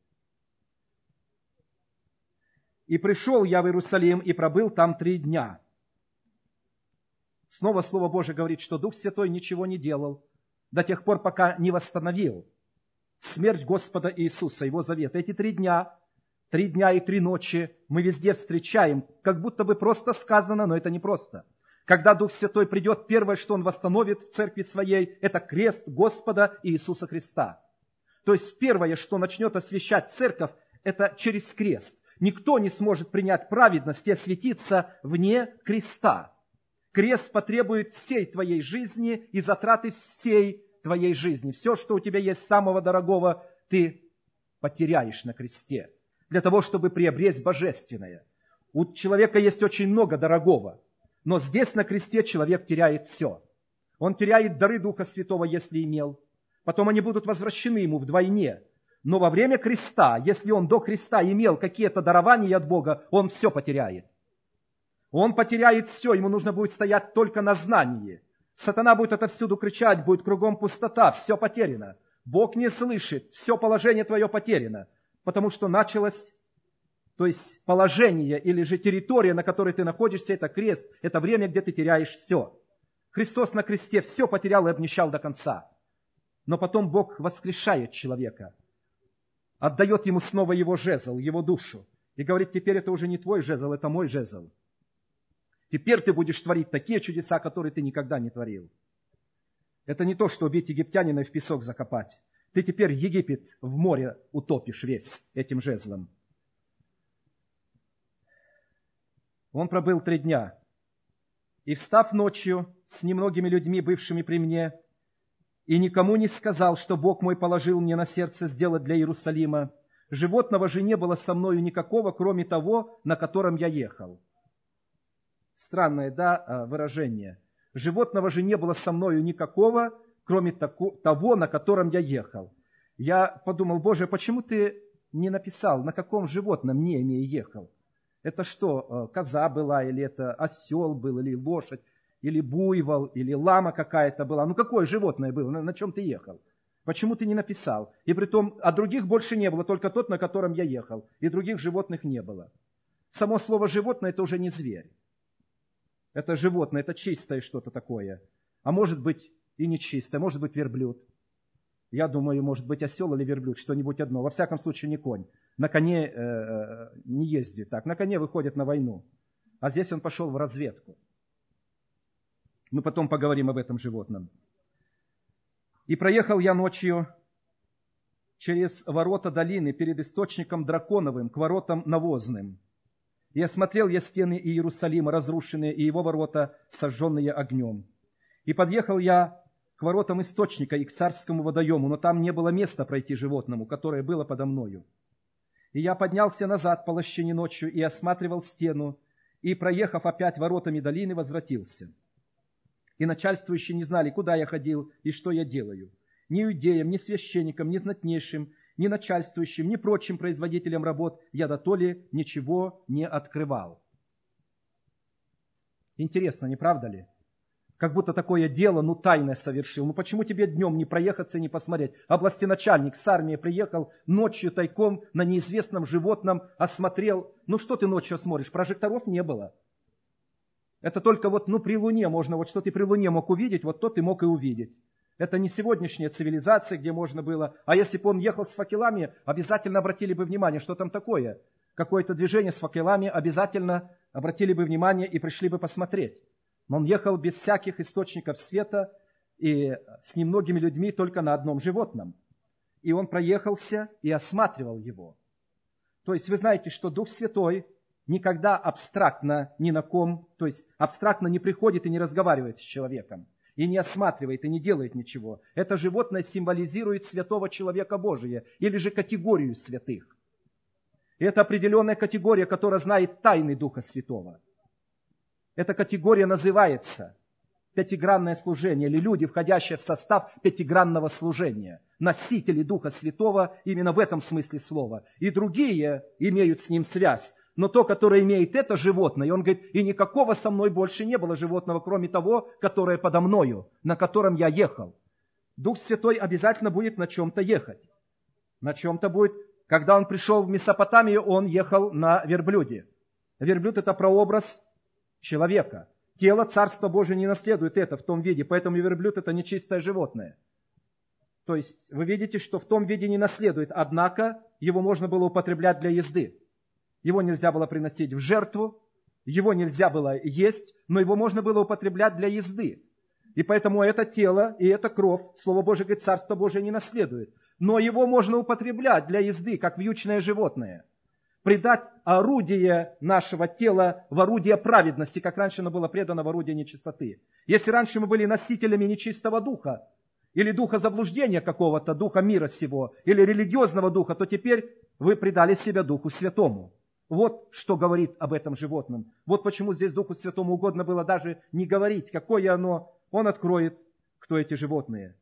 «И пришел я в Иерусалим, и пробыл там три дня». Снова Слово Божие говорит, что Дух Святой ничего не делал до тех пор, пока не восстановил смерть Господа Иисуса, Его завет. Эти три дня, три дня и три ночи мы везде встречаем, как будто бы просто сказано, но это не просто. Когда Дух Святой придет, первое, что Он восстановит в церкви своей, это крест Господа Иисуса Христа. То есть первое, что начнет освящать церковь, это через крест. Никто не сможет принять праведность и осветиться вне креста. Крест потребует всей твоей жизни и затраты всей твоей жизни. Все, что у тебя есть самого дорогого, ты потеряешь на кресте. Для того, чтобы приобрести божественное. У человека есть очень много дорогого. Но здесь на кресте человек теряет все. Он теряет дары Духа Святого, если имел. Потом они будут возвращены ему вдвойне. Но во время креста, если он до креста имел какие-то дарования от Бога, он все потеряет. Он потеряет все, ему нужно будет стоять только на знании. Сатана будет отовсюду кричать, будет кругом пустота, все потеряно. Бог не слышит, все положение твое потеряно, потому что началось, то есть положение или же территория, на которой ты находишься, это крест, это время, где ты теряешь все. Христос на кресте все потерял и обнищал до конца. Но потом Бог воскрешает человека, отдает ему снова его жезл, его душу, и говорит, теперь это уже не твой жезл, это мой жезл. Теперь ты будешь творить такие чудеса, которые ты никогда не творил. Это не то, что убить египтянина и в песок закопать. Ты теперь Египет в море утопишь весь этим жезлом. Он пробыл три дня. И, встав ночью с немногими людьми, бывшими при мне, и никому не сказал, что Бог мой положил мне на сердце сделать для Иерусалима, животного же не было со мною никакого, кроме того, на котором я ехал. Странное, да, выражение. Животного же не было со мною никакого, кроме того, на котором я ехал. Я подумал, Боже, почему ты не написал, на каком животном Неемия ехал? Это что, коза была, или это осел был, или лошадь, или буйвол, или лама какая-то была? Ну, какое животное было, на, на чем ты ехал? Почему ты не написал? И притом, а других больше не было, только тот, на котором я ехал. И других животных не было. Само слово «животное» – это уже не зверь. Это животное, это чистое что-то такое. А может быть и не чистое, может быть верблюд. Я думаю, может быть осел или верблюд, что-нибудь одно. Во всяком случае не конь. На коне э, не ездит так. На коне выходит на войну. А здесь он пошел в разведку. Мы потом поговорим об этом животном. И проехал я ночью через ворота долины перед источником Драконовым к воротам Навозным. И осмотрел я стены Иерусалима, разрушенные, и его ворота, сожженные огнем. И подъехал я к воротам источника и к царскому водоему, но там не было места пройти животному, которое было подо мною. И я поднялся назад по лощине ночью и осматривал стену, и, проехав опять воротами долины, возвратился. И начальствующие не знали, куда я ходил и что я делаю. Ни иудеям, ни священникам, ни знатнейшим, ни начальствующим, ни прочим производителям работ я дотоле ничего не открывал. Интересно, не правда ли? как будто такое дело, ну, тайное совершил. Ну, почему тебе днем не проехаться и не посмотреть? Областеначальник с армией приехал ночью тайком на неизвестном животном, осмотрел. Ну, что ты ночью смотришь? Прожекторов не было. Это только вот, ну, при луне можно, вот что ты при луне мог увидеть, вот то ты мог и увидеть. Это не сегодняшняя цивилизация, где можно было. А если бы он ехал с факелами, обязательно обратили бы внимание, что там такое. Какое-то движение с факелами, обязательно обратили бы внимание и пришли бы посмотреть. Но он ехал без всяких источников света и с немногими людьми только на одном животном. И он проехался и осматривал его. То есть вы знаете, что Дух Святой никогда абстрактно ни на ком, то есть абстрактно не приходит и не разговаривает с человеком, и не осматривает, и не делает ничего. Это животное символизирует святого человека Божия, или же категорию святых. И это определенная категория, которая знает тайны Духа Святого. Эта категория называется пятигранное служение, или люди, входящие в состав пятигранного служения. Носители Духа Святого именно в этом смысле слова. И другие имеют с ним связь. Но то, которое имеет это животное, и он говорит, и никакого со мной больше не было животного, кроме того, которое подо мною, на котором я ехал. Дух Святой обязательно будет на чем-то ехать. На чем-то будет. Когда он пришел в Месопотамию, он ехал на верблюде. Верблюд – это прообраз человека. Тело Царства Божие не наследует это в том виде, поэтому верблюд – это нечистое животное. То есть вы видите, что в том виде не наследует, однако его можно было употреблять для езды. Его нельзя было приносить в жертву, его нельзя было есть, но его можно было употреблять для езды. И поэтому это тело и эта кровь, Слово Божие говорит, Царство Божие не наследует. Но его можно употреблять для езды, как вьючное животное. Придать орудие нашего тела в орудие праведности, как раньше оно было предано в орудие нечистоты. Если раньше мы были носителями нечистого духа, или духа заблуждения какого-то, духа мира сего, или религиозного духа, то теперь вы предали себя Духу Святому. Вот что говорит об этом животном. Вот почему здесь Духу Святому угодно было даже не говорить, какое оно. Он откроет, кто эти животные.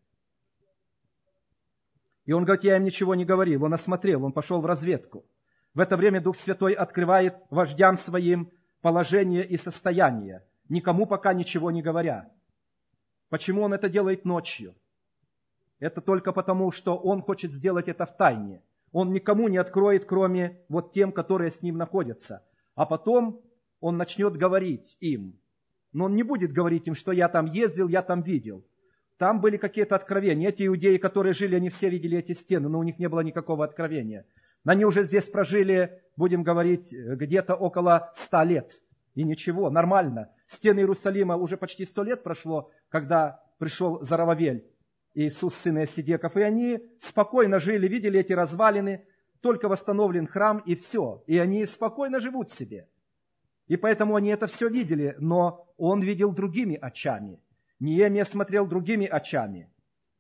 И он говорит, я им ничего не говорил. Он осмотрел, он пошел в разведку. В это время Дух Святой открывает вождям своим положение и состояние, никому пока ничего не говоря. Почему он это делает ночью? Это только потому, что он хочет сделать это в тайне. Он никому не откроет, кроме вот тем, которые с ним находятся. А потом он начнет говорить им. Но он не будет говорить им, что я там ездил, я там видел. Там были какие-то откровения. Эти иудеи, которые жили, они все видели эти стены, но у них не было никакого откровения. Они уже здесь прожили, будем говорить, где-то около ста лет. И ничего, нормально. Стены Иерусалима уже почти сто лет прошло, когда пришел Зоровавель, Иисус, сын Иосидеков. И они спокойно жили, видели эти развалины, только восстановлен храм, и все. И они спокойно живут себе. И поэтому они это все видели, но он видел другими очами. Неемия смотрел другими очами.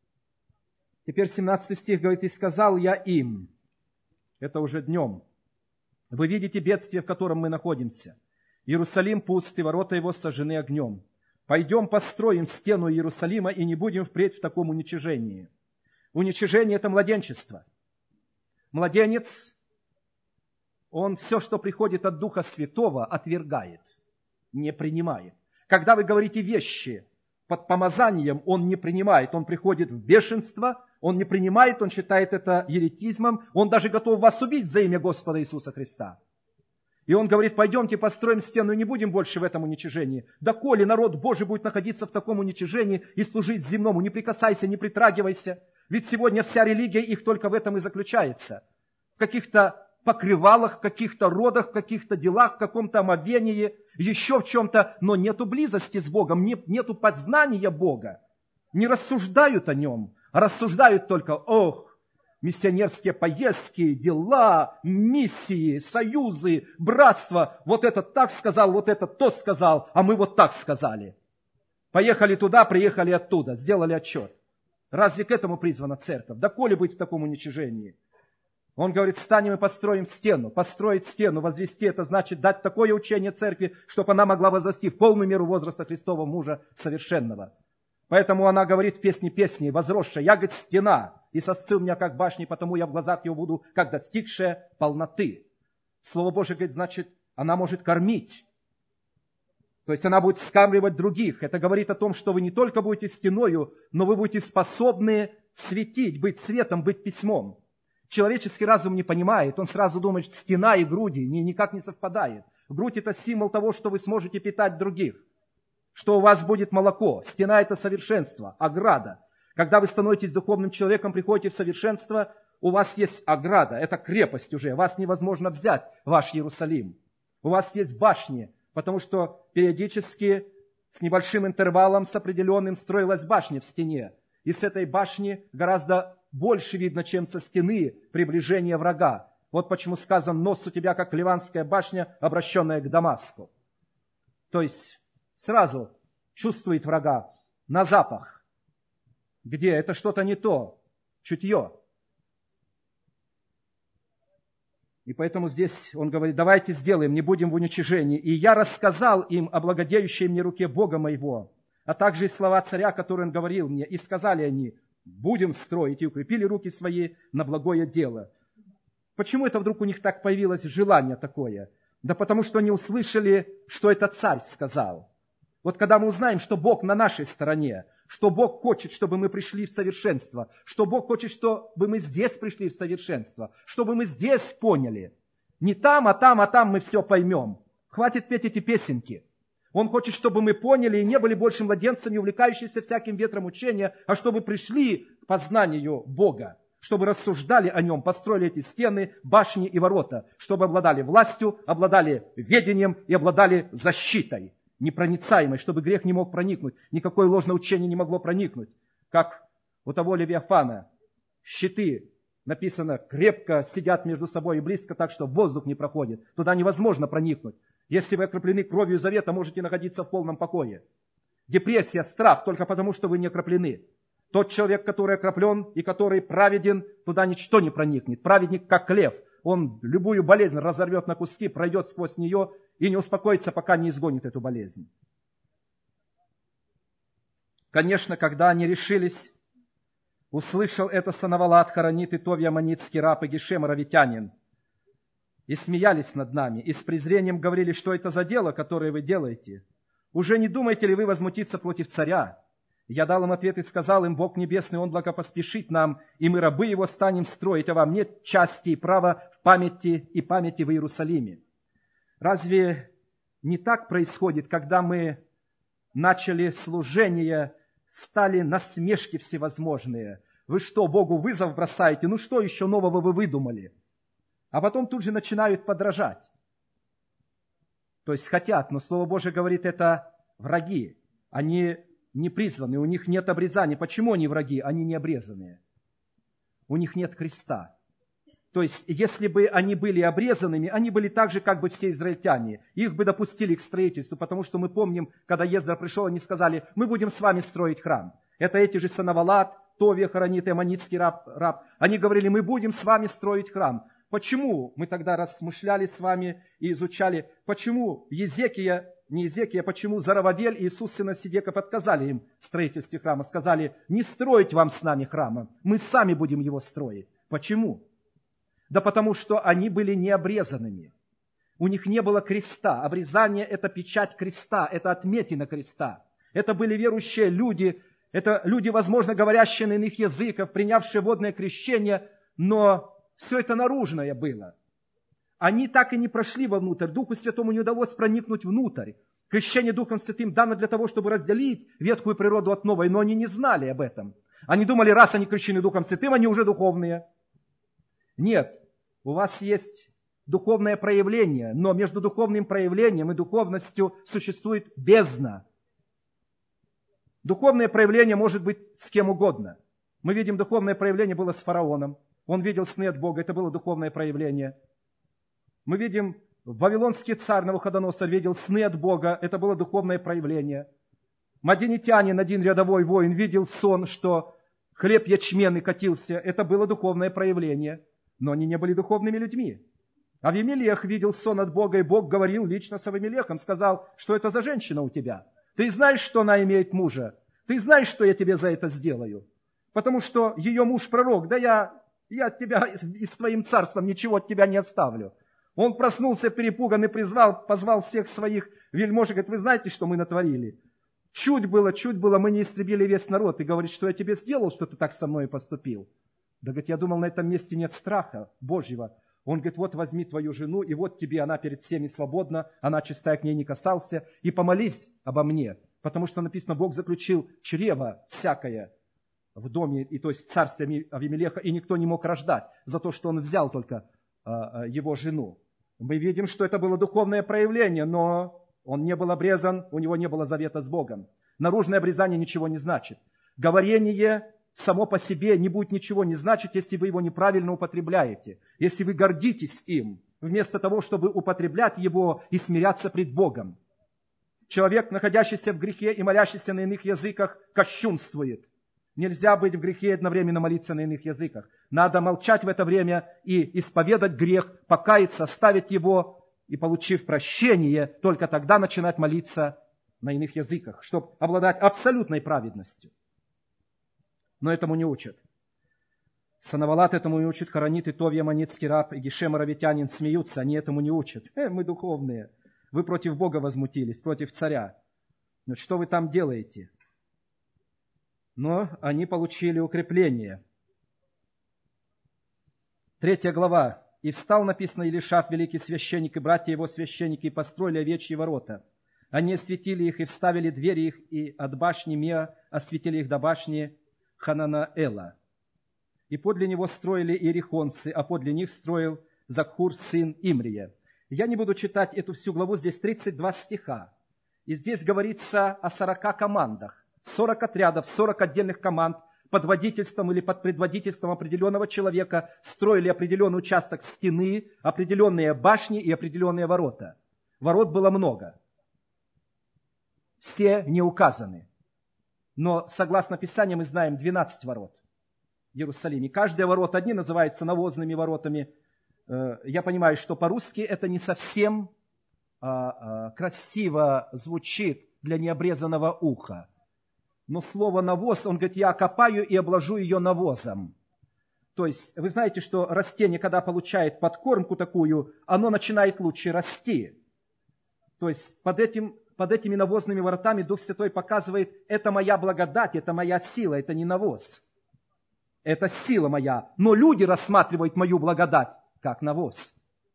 Теперь семнадцатый стих говорит, «И сказал я им», это уже днем, «Вы видите бедствие, в котором мы находимся. Иерусалим пуст, и ворота его сожжены огнем. Пойдем построим стену Иерусалима, и не будем впредь в таком уничижении». Уничижение – это младенчество. Младенец, он все, что приходит от Духа Святого, отвергает, не принимает. Когда вы говорите вещи под помазанием, он не принимает, он приходит в бешенство, он не принимает, он считает это еретизмом, он даже готов вас убить за имя Господа Иисуса Христа. И он говорит, пойдемте построим стену и не будем больше в этом уничижении. Доколе народ Божий будет находиться в таком уничижении и служить земному, не прикасайся, не притрагивайся. Ведь сегодня вся религия их только в этом и заключается. В каких-то покрывалах, в каких-то родах, в каких-то делах, в каком-то омовении, еще в чем-то, но нету близости с Богом, нет, нету познания Бога. Не рассуждают о Нем, а рассуждают только, ох, миссионерские поездки, дела, миссии, союзы, братства. Вот этот так сказал, вот этот то сказал, а мы вот так сказали. Поехали туда, приехали оттуда, сделали отчет. Разве к этому призвана церковь? Доколе быть в таком уничижении? Он говорит, встанем и построим стену. Построить стену, возвести, это значит дать такое учение церкви, чтобы она могла возрасти в полную меру возраста Христова мужа совершенного. Поэтому она говорит в песне песни, возросшая, я, говорит, стена, и сосцы у меня как башни, потому я в глазах его буду, как достигшая полноты. Слово Божие, говорит, значит, она может кормить. То есть она будет вскармливать других. Это говорит о том, что вы не только будете стеною, но вы будете способны светить, быть светом, быть письмом. Человеческий разум не понимает. Он сразу думает, что стена и груди никак не совпадает. Грудь – это символ того, что вы сможете питать других. Что у вас будет молоко. Стена – это совершенство, ограда. Когда вы становитесь духовным человеком, приходите в совершенство, у вас есть ограда. Это крепость уже. Вас невозможно взять, ваш Иерусалим. У вас есть башни. Потому что периодически с небольшим интервалом, с определенным, строилась башня в стене. И с этой башни гораздо больше видно, чем со стены приближение врага. Вот почему сказано, нос у тебя, как ливанская башня, обращенная к Дамаску. То есть сразу чувствует врага на запах. Где? Это что-то не то. Чутье. И поэтому здесь он говорит, давайте сделаем, не будем в уничижении. И я рассказал им о благодеющей мне руке Бога моего, а также и слова царя, которые он говорил мне. И сказали они, будем строить, и укрепили руки свои на благое дело. Почему это вдруг у них так появилось желание такое? Да потому что они услышали, что это царь сказал. Вот когда мы узнаем, что Бог на нашей стороне, что Бог хочет, чтобы мы пришли в совершенство, что Бог хочет, чтобы мы здесь пришли в совершенство, чтобы мы здесь поняли. Не там, а там, а там мы все поймем. Хватит петь эти песенки. Он хочет, чтобы мы поняли и не были больше младенцами, увлекающимися всяким ветром учения, а чтобы пришли к познанию Бога, чтобы рассуждали о Нем, построили эти стены, башни и ворота, чтобы обладали властью, обладали ведением и обладали защитой. Непроницаемой, чтобы грех не мог проникнуть, никакое ложное учение не могло проникнуть. Как у того Левиафана. Щиты, написано, крепко сидят между собой и близко, так что воздух не проходит. Туда невозможно проникнуть. Если вы окроплены кровью завета, можете находиться в полном покое. Депрессия, страх, только потому, что вы не окроплены. Тот человек, который окроплен и который праведен, туда ничто не проникнет. Праведник, как лев. Он любую болезнь разорвет на куски, пройдет сквозь нее и не успокоится, пока не изгонит эту болезнь. Конечно, когда они решились, услышал это Санавалат, Хоронит, и Товия, Аммонитский раб, и Гешем, Аравитянин, и смеялись над нами, и с презрением говорили, что это за дело, которое вы делаете. Уже не думаете ли вы возмутиться против царя? Я дал им ответ и сказал им, Бог Небесный, Он благопоспешит нам, и мы, рабы Его, станем строить, а вам нет части и права в памяти и памяти в Иерусалиме. Разве не так происходит, когда мы начали служение, стали насмешки всевозможные? Вы что, Богу вызов бросаете? Ну что еще нового вы выдумали? А потом тут же начинают подражать. То есть хотят, но Слово Божие говорит, это враги. Они не призваны, у них нет обрезания. Почему они враги? Они не обрезанные. У них нет креста. То есть, если бы они были обрезанными, они были так же, как бы все израильтяне. Их бы допустили к строительству, потому что мы помним, когда Ездра пришел, они сказали, мы будем с вами строить храм. Это эти же Санавалат, Товия, Хоронит, и Аммонитский раб, раб. Они говорили, мы будем с вами строить храм. Почему? Мы тогда размышляли с вами и изучали, почему Езекия, не Езекия, почему Зарававель и Иисус, сын Сидеков, отказали им в строительстве храма. Сказали, не строить вам с нами храма, мы сами будем его строить. Почему? Да потому что они были необрезанными. У них не было креста. Обрезание – это печать креста, это отметина креста. Это были верующие люди, это люди, возможно, говорящие на иных языках, принявшие водное крещение, но все это наружное было. Они так и не прошли вовнутрь. Духу Святому не удалось проникнуть внутрь. Крещение Духом Святым дано для того, чтобы разделить ветхую природу от новой, но они не знали об этом. Они думали, раз они крещены Духом Святым, они уже духовные. Нет, у вас есть духовное проявление, но между духовным проявлением и духовностью существует бездна. Духовное проявление может быть с кем угодно. Мы видим, духовное проявление было с фараоном. Он видел сны от Бога, это было духовное проявление. Мы видим, вавилонский царь Навуходоносор видел сны от Бога, это было духовное проявление. Мадианитянин, один рядовой воин, видел сон, что хлеб ячменный катился, это было духовное проявление. Но они не были духовными людьми. Авимелех видел сон от Бога, и Бог говорил лично с Авимелехом, сказал, что это за женщина у тебя. Ты знаешь, что она имеет мужа. Ты знаешь, что я тебе за это сделаю. Потому что ее муж пророк, да я, я тебя и с твоим царством ничего от тебя не оставлю. Он проснулся перепуган и призвал, позвал всех своих Вельможа говорит, вы знаете, что мы натворили? Чуть было, чуть было, мы не истребили весь народ. И говорит, что я тебе сделал, что ты так со мной поступил. Да, говорит, я думал, на этом месте нет страха Божьего. Он говорит, вот возьми твою жену, и вот тебе она перед всеми свободна, она чистая, к ней не касался, и помолись обо мне. Потому что написано, Бог заключил чрево всякое в доме, и то есть в царстве Авимелеха, и никто не мог рождать за то, что он взял только а, его жену. Мы видим, что это было духовное проявление, но он не был обрезан, у него не было завета с Богом. Наружное обрезание ничего не значит. Говорение само по себе не будет ничего не значить, если вы его неправильно употребляете, если вы гордитесь им, вместо того, чтобы употреблять его и смиряться пред Богом. Человек, находящийся в грехе и молящийся на иных языках, кощунствует. Нельзя быть в грехе и одновременно молиться на иных языках. Надо молчать в это время и исповедать грех, покаяться, оставить его и, получив прощение, только тогда начинать молиться на иных языках, чтобы обладать абсолютной праведностью. Но этому не учат. Санавалат этому не учат, Харанит и Товья, Маницкий раб, и Гешем Аравитянин смеются, они этому не учат. Э, мы духовные. Вы против Бога возмутились, против царя. Но что вы там делаете? Но они получили укрепление. Третья глава. «И встал, написано, Илишав, великий священник, и братья его священники, и построили овечьи ворота. Они осветили их, и вставили двери их, и от башни Меа осветили их до башни Хананаэла. И подле него строили иерихонцы, а подле них строил Закхур, сын Имрия». Я не буду читать эту всю главу, здесь тридцать два стиха. И здесь говорится о сорока командах. сорок отрядов, сорок отдельных команд под водительством или под предводительством определенного человека строили определенный участок стены, определенные башни и определенные ворота. Ворот было много. Все не указаны. Но, согласно Писанию, мы знаем двенадцать ворот в Иерусалиме. Каждые ворота, одни называются навозными воротами. Я понимаю, что по-русски это не совсем красиво звучит для необрезанного уха. Но слово «навоз», он говорит, я окопаю и обложу ее навозом. То есть, вы знаете, что растение, когда получает подкормку такую, оно начинает лучше расти. То есть, под, этим, под этими навозными воротами Дух Святой показывает, это моя благодать, это моя сила, это не навоз. Это сила моя. Но люди рассматривают мою благодать как навоз.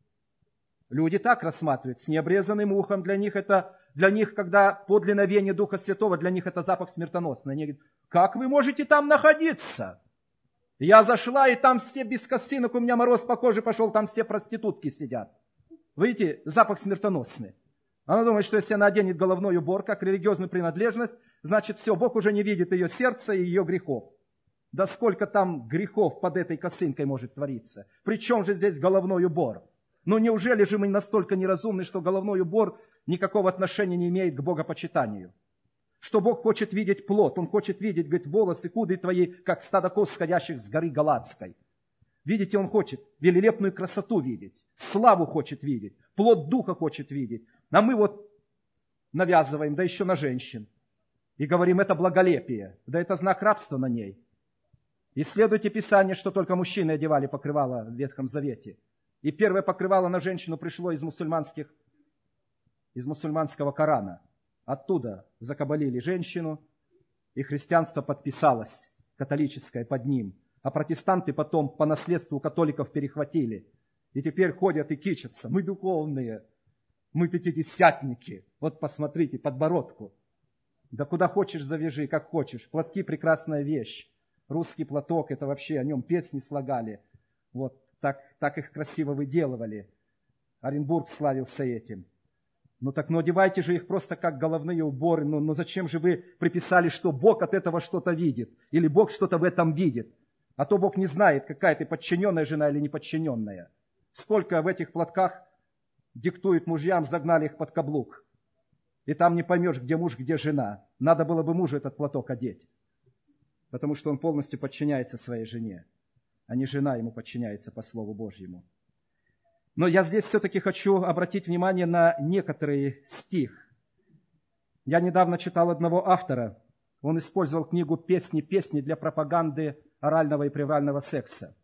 Люди так рассматривают, с необрезанным ухом. Для них это, для них, когда подлинное веяние Духа Святого, для них это запах смертоносный. Они говорят, как вы можете там находиться? Я зашла, и там все без косынок, у меня мороз по коже пошел, там все проститутки сидят. Видите, запах смертоносный. Она думает, что если она оденет головной убор, как религиозную принадлежность, значит все, Бог уже не видит ее сердца и ее грехов. Да сколько там грехов под этой косынкой может твориться? Причем же здесь головной убор? Ну неужели же мы настолько неразумны, что головной убор никакого отношения не имеет к богопочитанию? Что Бог хочет видеть плод, Он хочет видеть, говорит, волосы, кудри твои, как стадо коз, сходящих с горы Галатской. Видите, Он хочет великолепную красоту видеть, славу хочет видеть, плод духа хочет видеть. А мы вот навязываем, да еще на женщин. И говорим, это благолепие, да это знак рабства на ней. Исследуйте Писание, что только мужчины одевали покрывало в Ветхом Завете. И первое покрывало на женщину пришло из мусульманских, из мусульманского Корана. Оттуда закабалили женщину, и христианство подписалось, католическое, под ним. А протестанты потом по наследству католиков перехватили. И теперь ходят и кичатся. Мы духовные, мы пятидесятники. Вот посмотрите, подбородку. Да куда хочешь завяжи, как хочешь. Платки – прекрасная вещь. Русский платок, это вообще о нем песни слагали. Вот так, так их красиво выделывали. Оренбург славился этим. Ну так, ну одевайте же их просто как головные уборы. Ну, ну зачем же вы приписали, что Бог от этого что-то видит? Или Бог что-то в этом видит? А то Бог не знает, какая ты подчиненная жена или неподчиненная. Сколько в этих платках диктуют мужьям, загнали их под каблук. И там не поймешь, где муж, где жена. Надо было бы мужу этот платок одеть. Потому что он полностью подчиняется своей жене, а не жена ему подчиняется по Слову Божьему. Но я здесь все-таки хочу обратить внимание на некоторый стих. Я недавно читал одного автора. Он использовал книгу «Песни, песни» для пропаганды орального и преврального секса.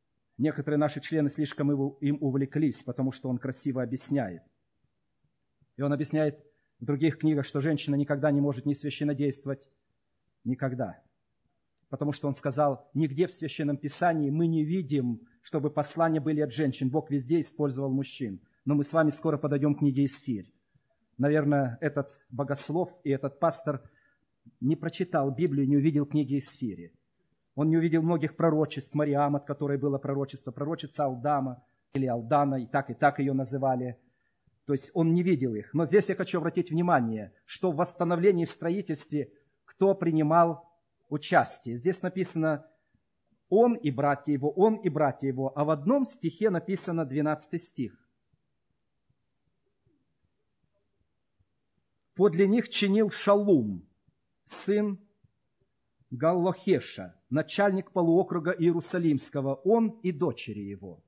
Некоторые наши члены слишком им увлеклись, потому что он красиво объясняет. И он объясняет в других книгах, что женщина никогда не может не священнодействовать. Никогда. Потому что он сказал, нигде в Священном Писании мы не видим, чтобы послания были от женщин. Бог везде использовал мужчин. Но мы с вами скоро подойдем к книге Исфирь. Наверное, этот богослов и этот пастор не прочитал Библию, не увидел книги Исфири. Он не увидел многих пророчеств. Мариам, от которой было пророчество, пророчица Алдама или Алдана, и так, и так ее называли. То есть он не видел их. Но здесь я хочу обратить внимание, что в восстановлении в строительстве кто принимал участие. Здесь написано «он и братья его», «он и братья его», а в одном стихе написано двенадцатый стих. «Подле них чинил Шалум, сын Галлохеша, начальник полуокруга Иерусалимского, он и дочери его».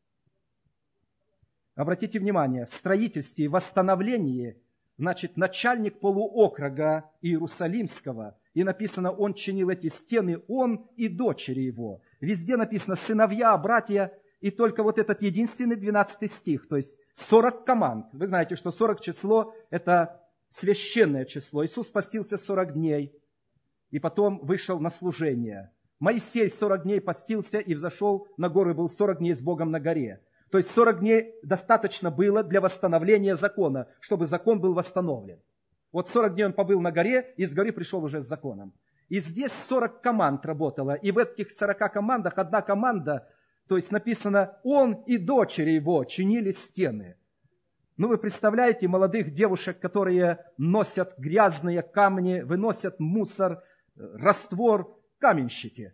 Обратите внимание, в строительстве и восстановлении, значит, начальник полуокруга Иерусалимского, и написано, он чинил эти стены, он и дочери его. Везде написано сыновья, братья, и только вот этот единственный двенадцатый стих, то есть сорок команд. Вы знаете, что сорок число – это священное число. Иисус постился сорок дней, и потом вышел на служение. Моисей сорок дней постился и взошел на гору, и был сорок дней с Богом на горе. То есть сорок дней достаточно было для восстановления закона, чтобы закон был восстановлен. Вот сорок дней он побыл на горе, и с горы пришел уже с законом. И здесь сорок команд работало, и в этих сорока командах одна команда, то есть написано, он и дочери его чинили стены. Ну, вы представляете молодых девушек, которые носят грязные камни, выносят мусор, раствор, каменщики.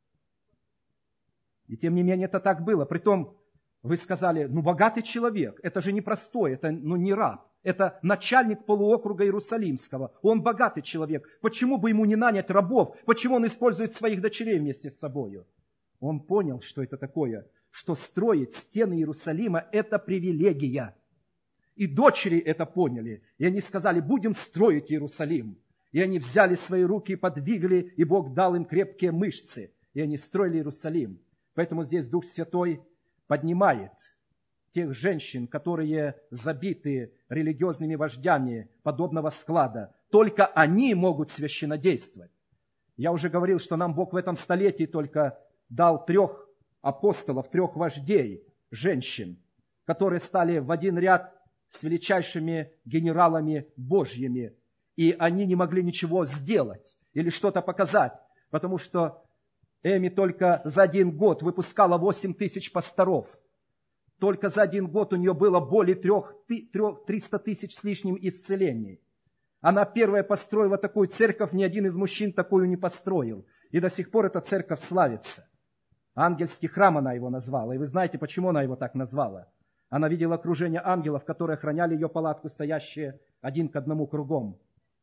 И тем не менее это так было. Притом, вы сказали, ну, богатый человек, это же не простой, это ну, не раб. Это начальник полуокруга Иерусалимского. Он богатый человек. Почему бы ему не нанять рабов? Почему он использует своих дочерей вместе с собой? Он понял, что это такое, что строить стены Иерусалима – это привилегия. И дочери это поняли. И они сказали, будем строить Иерусалим. И они взяли свои руки и подвигли, и Бог дал им крепкие мышцы. И они строили Иерусалим. Поэтому здесь Дух Святой поднимает тех женщин, которые забиты религиозными вождями подобного склада. Только они могут священнодействовать. Я уже говорил, что нам Бог в этом столетии только дал трех апостолов, трех вождей, женщин, которые стали в один ряд с величайшими генералами Божьими. И они не могли ничего сделать или что-то показать, потому что Эми только за один год выпускала восемь тысяч пасторов. Только за один год у нее было более триста тысяч с лишним исцелений. Она первая построила такую церковь, ни один из мужчин такую не построил. И до сих пор эта церковь славится. Ангельский храм она его назвала. И вы знаете, почему она его так назвала? Она видела окружение ангелов, которые охраняли ее палатку, стоящие один к одному кругом.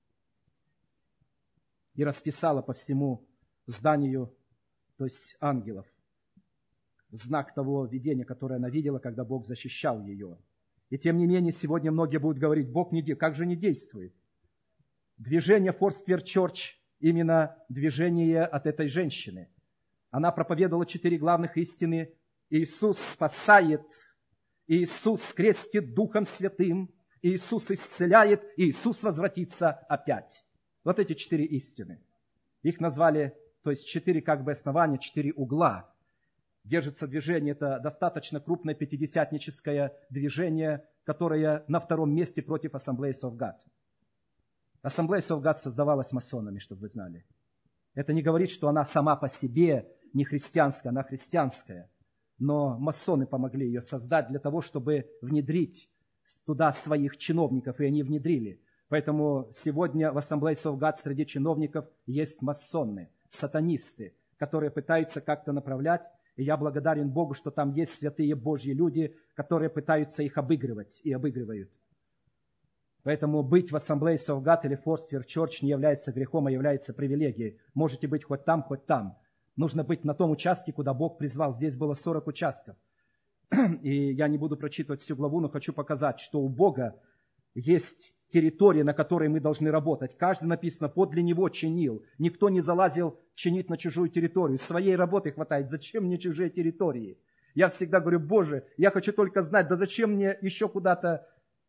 И расписала по всему зданию, то есть ангелов. Знак того видения, которое она видела, когда Бог защищал ее. И тем не менее, сегодня многие будут говорить, Бог не, как же не действует? Движение Foursquare Church, именно движение от этой женщины. Она проповедовала четыре главных истины. Иисус спасает, Иисус крестит Духом Святым, Иисус исцеляет, и Иисус возвратится опять. Вот эти четыре истины. Их назвали, то есть четыре как бы основания, четыре угла. Держится движение, это достаточно крупное пятидесятническое движение, которое на втором месте против Assemblies of God. Assemblies of God создавалась масонами, чтобы вы знали. Это не говорит, что она сама по себе не христианская, она христианская. Но масоны помогли ее создать для того, чтобы внедрить туда своих чиновников, и они внедрили. Поэтому сегодня в Assemblies of God среди чиновников есть масоны, сатанисты, которые пытаются как-то направлять. И я благодарен Богу, что там есть святые Божьи люди, которые пытаются их обыгрывать и обыгрывают. Поэтому быть в Assemblies of God или Foursquare Church не является грехом, а является привилегией. Можете быть хоть там, хоть там. Нужно быть на том участке, куда Бог призвал. Здесь было сорок участков. И я не буду прочитывать всю главу, но хочу показать, что у Бога есть территория, на которой мы должны работать. Каждый, написано, подле него чинил. Никто не залазил чинить на чужую территорию. Своей работы хватает. Зачем мне чужие территории? Я всегда говорю, Боже, я хочу только знать, да зачем мне еще куда-то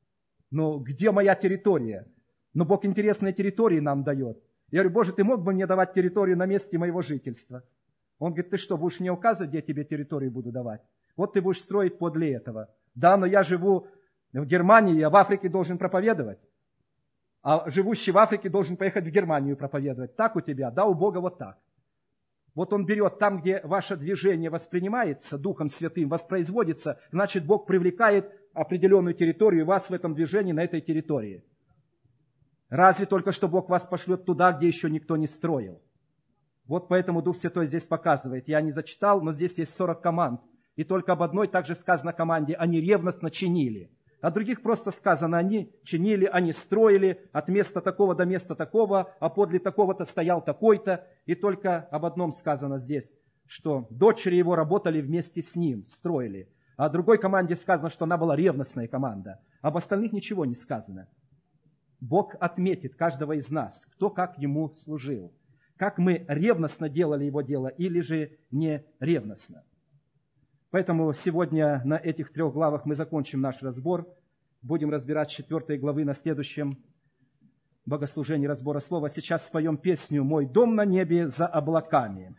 Ну, где моя территория? Ну, Бог интересные территории нам дает. Я говорю, Боже, ты мог бы мне давать территорию на месте моего жительства? Он говорит, ты что, будешь мне указывать, где я тебе территорию буду давать? Вот ты будешь строить подле этого. Да, но я живу в Германии, я в Африке должен проповедовать. А живущий в Африке должен поехать в Германию проповедовать. Так у тебя? Да, у Бога вот так. Вот Он берет там, где ваше движение воспринимается Духом Святым, воспроизводится, значит, Бог привлекает определенную территорию, вас в этом движении, на этой территории. Разве только что Бог вас пошлет туда, где еще никто не строил. Вот поэтому Дух Святой здесь показывает. Я не зачитал, но здесь есть сорок команд. И только об одной также сказано команде, они ревностно чинили. О других просто сказано, они чинили, они строили от места такого до места такого, а подле такого-то стоял такой-то. И только об одном сказано здесь, что дочери его работали вместе с ним, строили. А о другой команде сказано, что она была ревностная команда. Об остальных ничего не сказано. Бог отметит каждого из нас, кто как ему служил. Как мы ревностно делали его дело или же не ревностно. Поэтому сегодня на этих трех главах мы закончим наш разбор. Будем разбирать четвертой главы на следующем богослужении разбора слова. Сейчас споем песню «Мой дом на небе за облаками».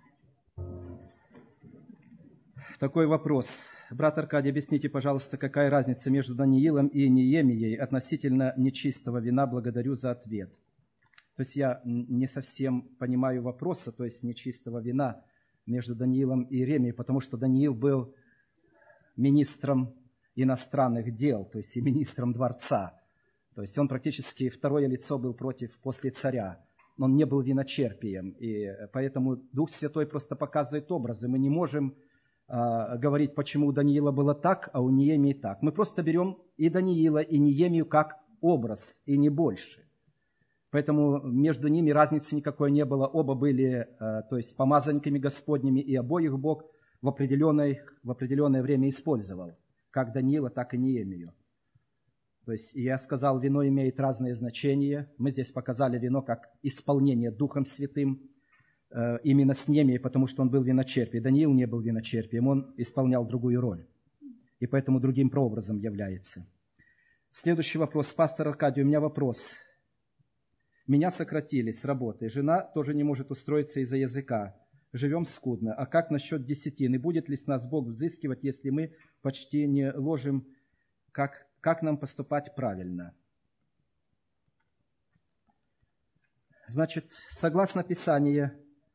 Такой вопрос. Брат Аркадий, объясните, пожалуйста, какая разница между Даниилом и Неемией относительно нечистого вина? Благодарю за ответ. То есть я не совсем понимаю вопроса, то есть нечистого вина между Даниилом и Иеремией, потому что Даниил был министром иностранных дел, то есть и министром дворца. То есть он практически второе лицо был против после царя. Он не был виночерпием, и поэтому Дух Святой просто показывает образы. Мы не можем а, говорить, почему у Даниила было так, а у Неемии так. Мы просто берем и Даниила, и Неемию как образ, и не больше. Поэтому между ними разницы никакой не было. Оба были, а, то есть помазанниками Господними, и обоих Бог в определенное, в определенное время использовал, как Даниила, так и Неемию. То есть я сказал, вино имеет разные значения. Мы здесь показали вино как исполнение Духом Святым, э, именно с Неемией, потому что он был виночерпием. Даниил не был виночерпием, он исполнял другую роль. И поэтому другим прообразом является. Следующий вопрос. Пастор Аркадий, у меня вопрос. Меня сократили с работы. Жена тоже не может устроиться из-за языка. Живем скудно. А как насчет десятины? Будет ли с нас Бог взыскивать, если мы почти не ложим, как, как нам поступать правильно? Значит, согласно Писанию,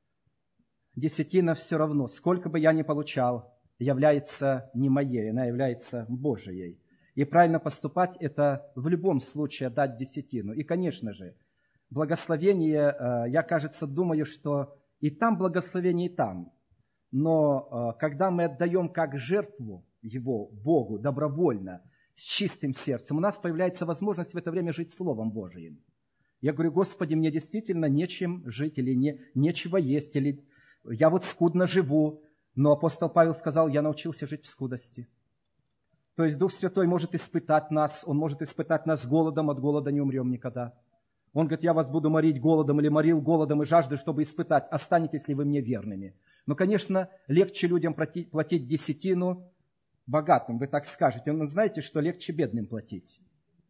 десятина все равно, сколько бы я ни получал, является не моей, она является Божией. И правильно поступать – это в любом случае отдать десятину. И, конечно же, благословение, я, кажется, думаю, что и там благословение, и там. Но когда мы отдаем как жертву его Богу добровольно, с чистым сердцем, у нас появляется возможность в это время жить Словом Божиим. Я говорю, Господи, мне действительно нечем жить, или не, нечего есть, или я вот скудно живу. Но апостол Павел сказал, я научился жить в скудости. То есть Дух Святой может испытать нас, Он может испытать нас голодом, от голода не умрем никогда. Он говорит, я вас буду морить голодом или морил голодом и жаждой, чтобы испытать, останетесь ли вы мне верными. Но, конечно, легче людям платить, платить десятину богатым, вы так скажете. Но знаете, что легче бедным платить?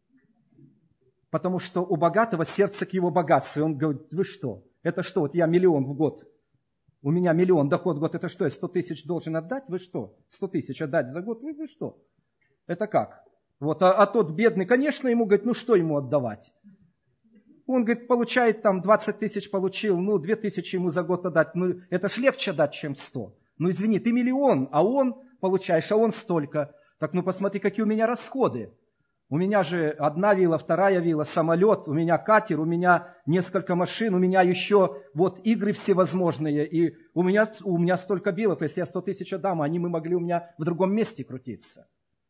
Потому что у богатого сердце к его богатству. И он говорит, вы что? Это что? Вот я миллион в год. У меня миллион доход в год. Это что? Я сто тысяч должен отдать? Вы что? Сто тысяч отдать за год? Вы, вы что? Это как? Вот, а, а тот бедный, конечно, ему говорит, ну что ему отдавать? Он, говорит, получает там двадцать тысяч получил, ну, две тысячи ему за год отдать. Ну, это ж легче дать, чем сто. Ну, извини, ты миллион, а он получаешь, а он столько. Так, ну, посмотри, какие у меня расходы. У меня же одна вилла, вторая вилла, самолет, у меня катер, у меня несколько машин, у меня еще вот игры всевозможные. И у меня, у меня столько билов, если я сто тысяч отдам, они мы могли у меня в другом месте крутиться.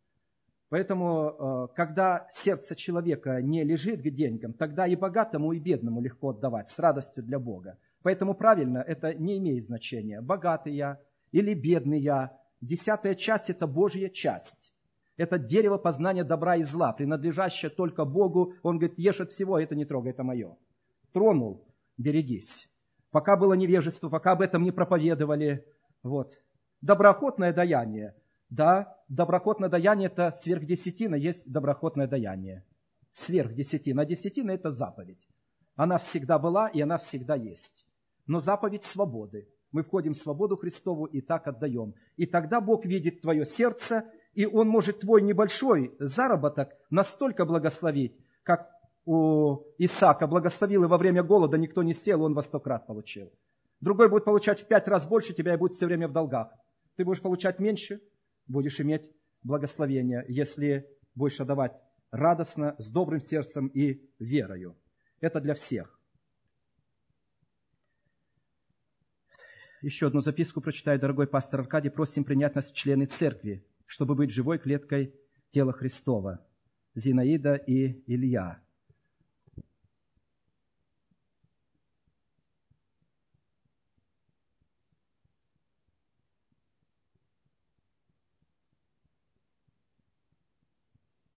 Поэтому, когда сердце человека не лежит к деньгам, тогда и богатому, и бедному легко отдавать с радостью для Бога. Поэтому правильно, это не имеет значения, богатый я или бедный я. Десятая часть – это Божья часть. Это дерево познания добра и зла, принадлежащее только Богу. Он говорит, ешь от всего, это не трогай, это мое. Тронул, берегись. Пока было невежество, пока об этом не проповедовали. Вот. Доброохотное даяние. Да, доброхотное даяние – это сверхдесятина, есть доброхотное даяние. сверх десятины. А десятина – это заповедь. Она всегда была, и она всегда есть. Но заповедь свободы. Мы входим в свободу Христову и так отдаем. И тогда Бог видит твое сердце, и Он может твой небольшой заработок настолько благословить, как у Исаака благословил, и во время голода никто не сел, он во сто крат получил. Другой будет получать в пять раз больше тебя и будет все время в долгах. Ты будешь получать меньше, будешь иметь благословение, если будешь отдавать радостно, с добрым сердцем и верою. Это для всех. Еще одну записку прочитаю, дорогой пастор Аркадий. Просим принять нас в члены церкви, чтобы быть живой клеткой тела Христова. Зинаида и Илья.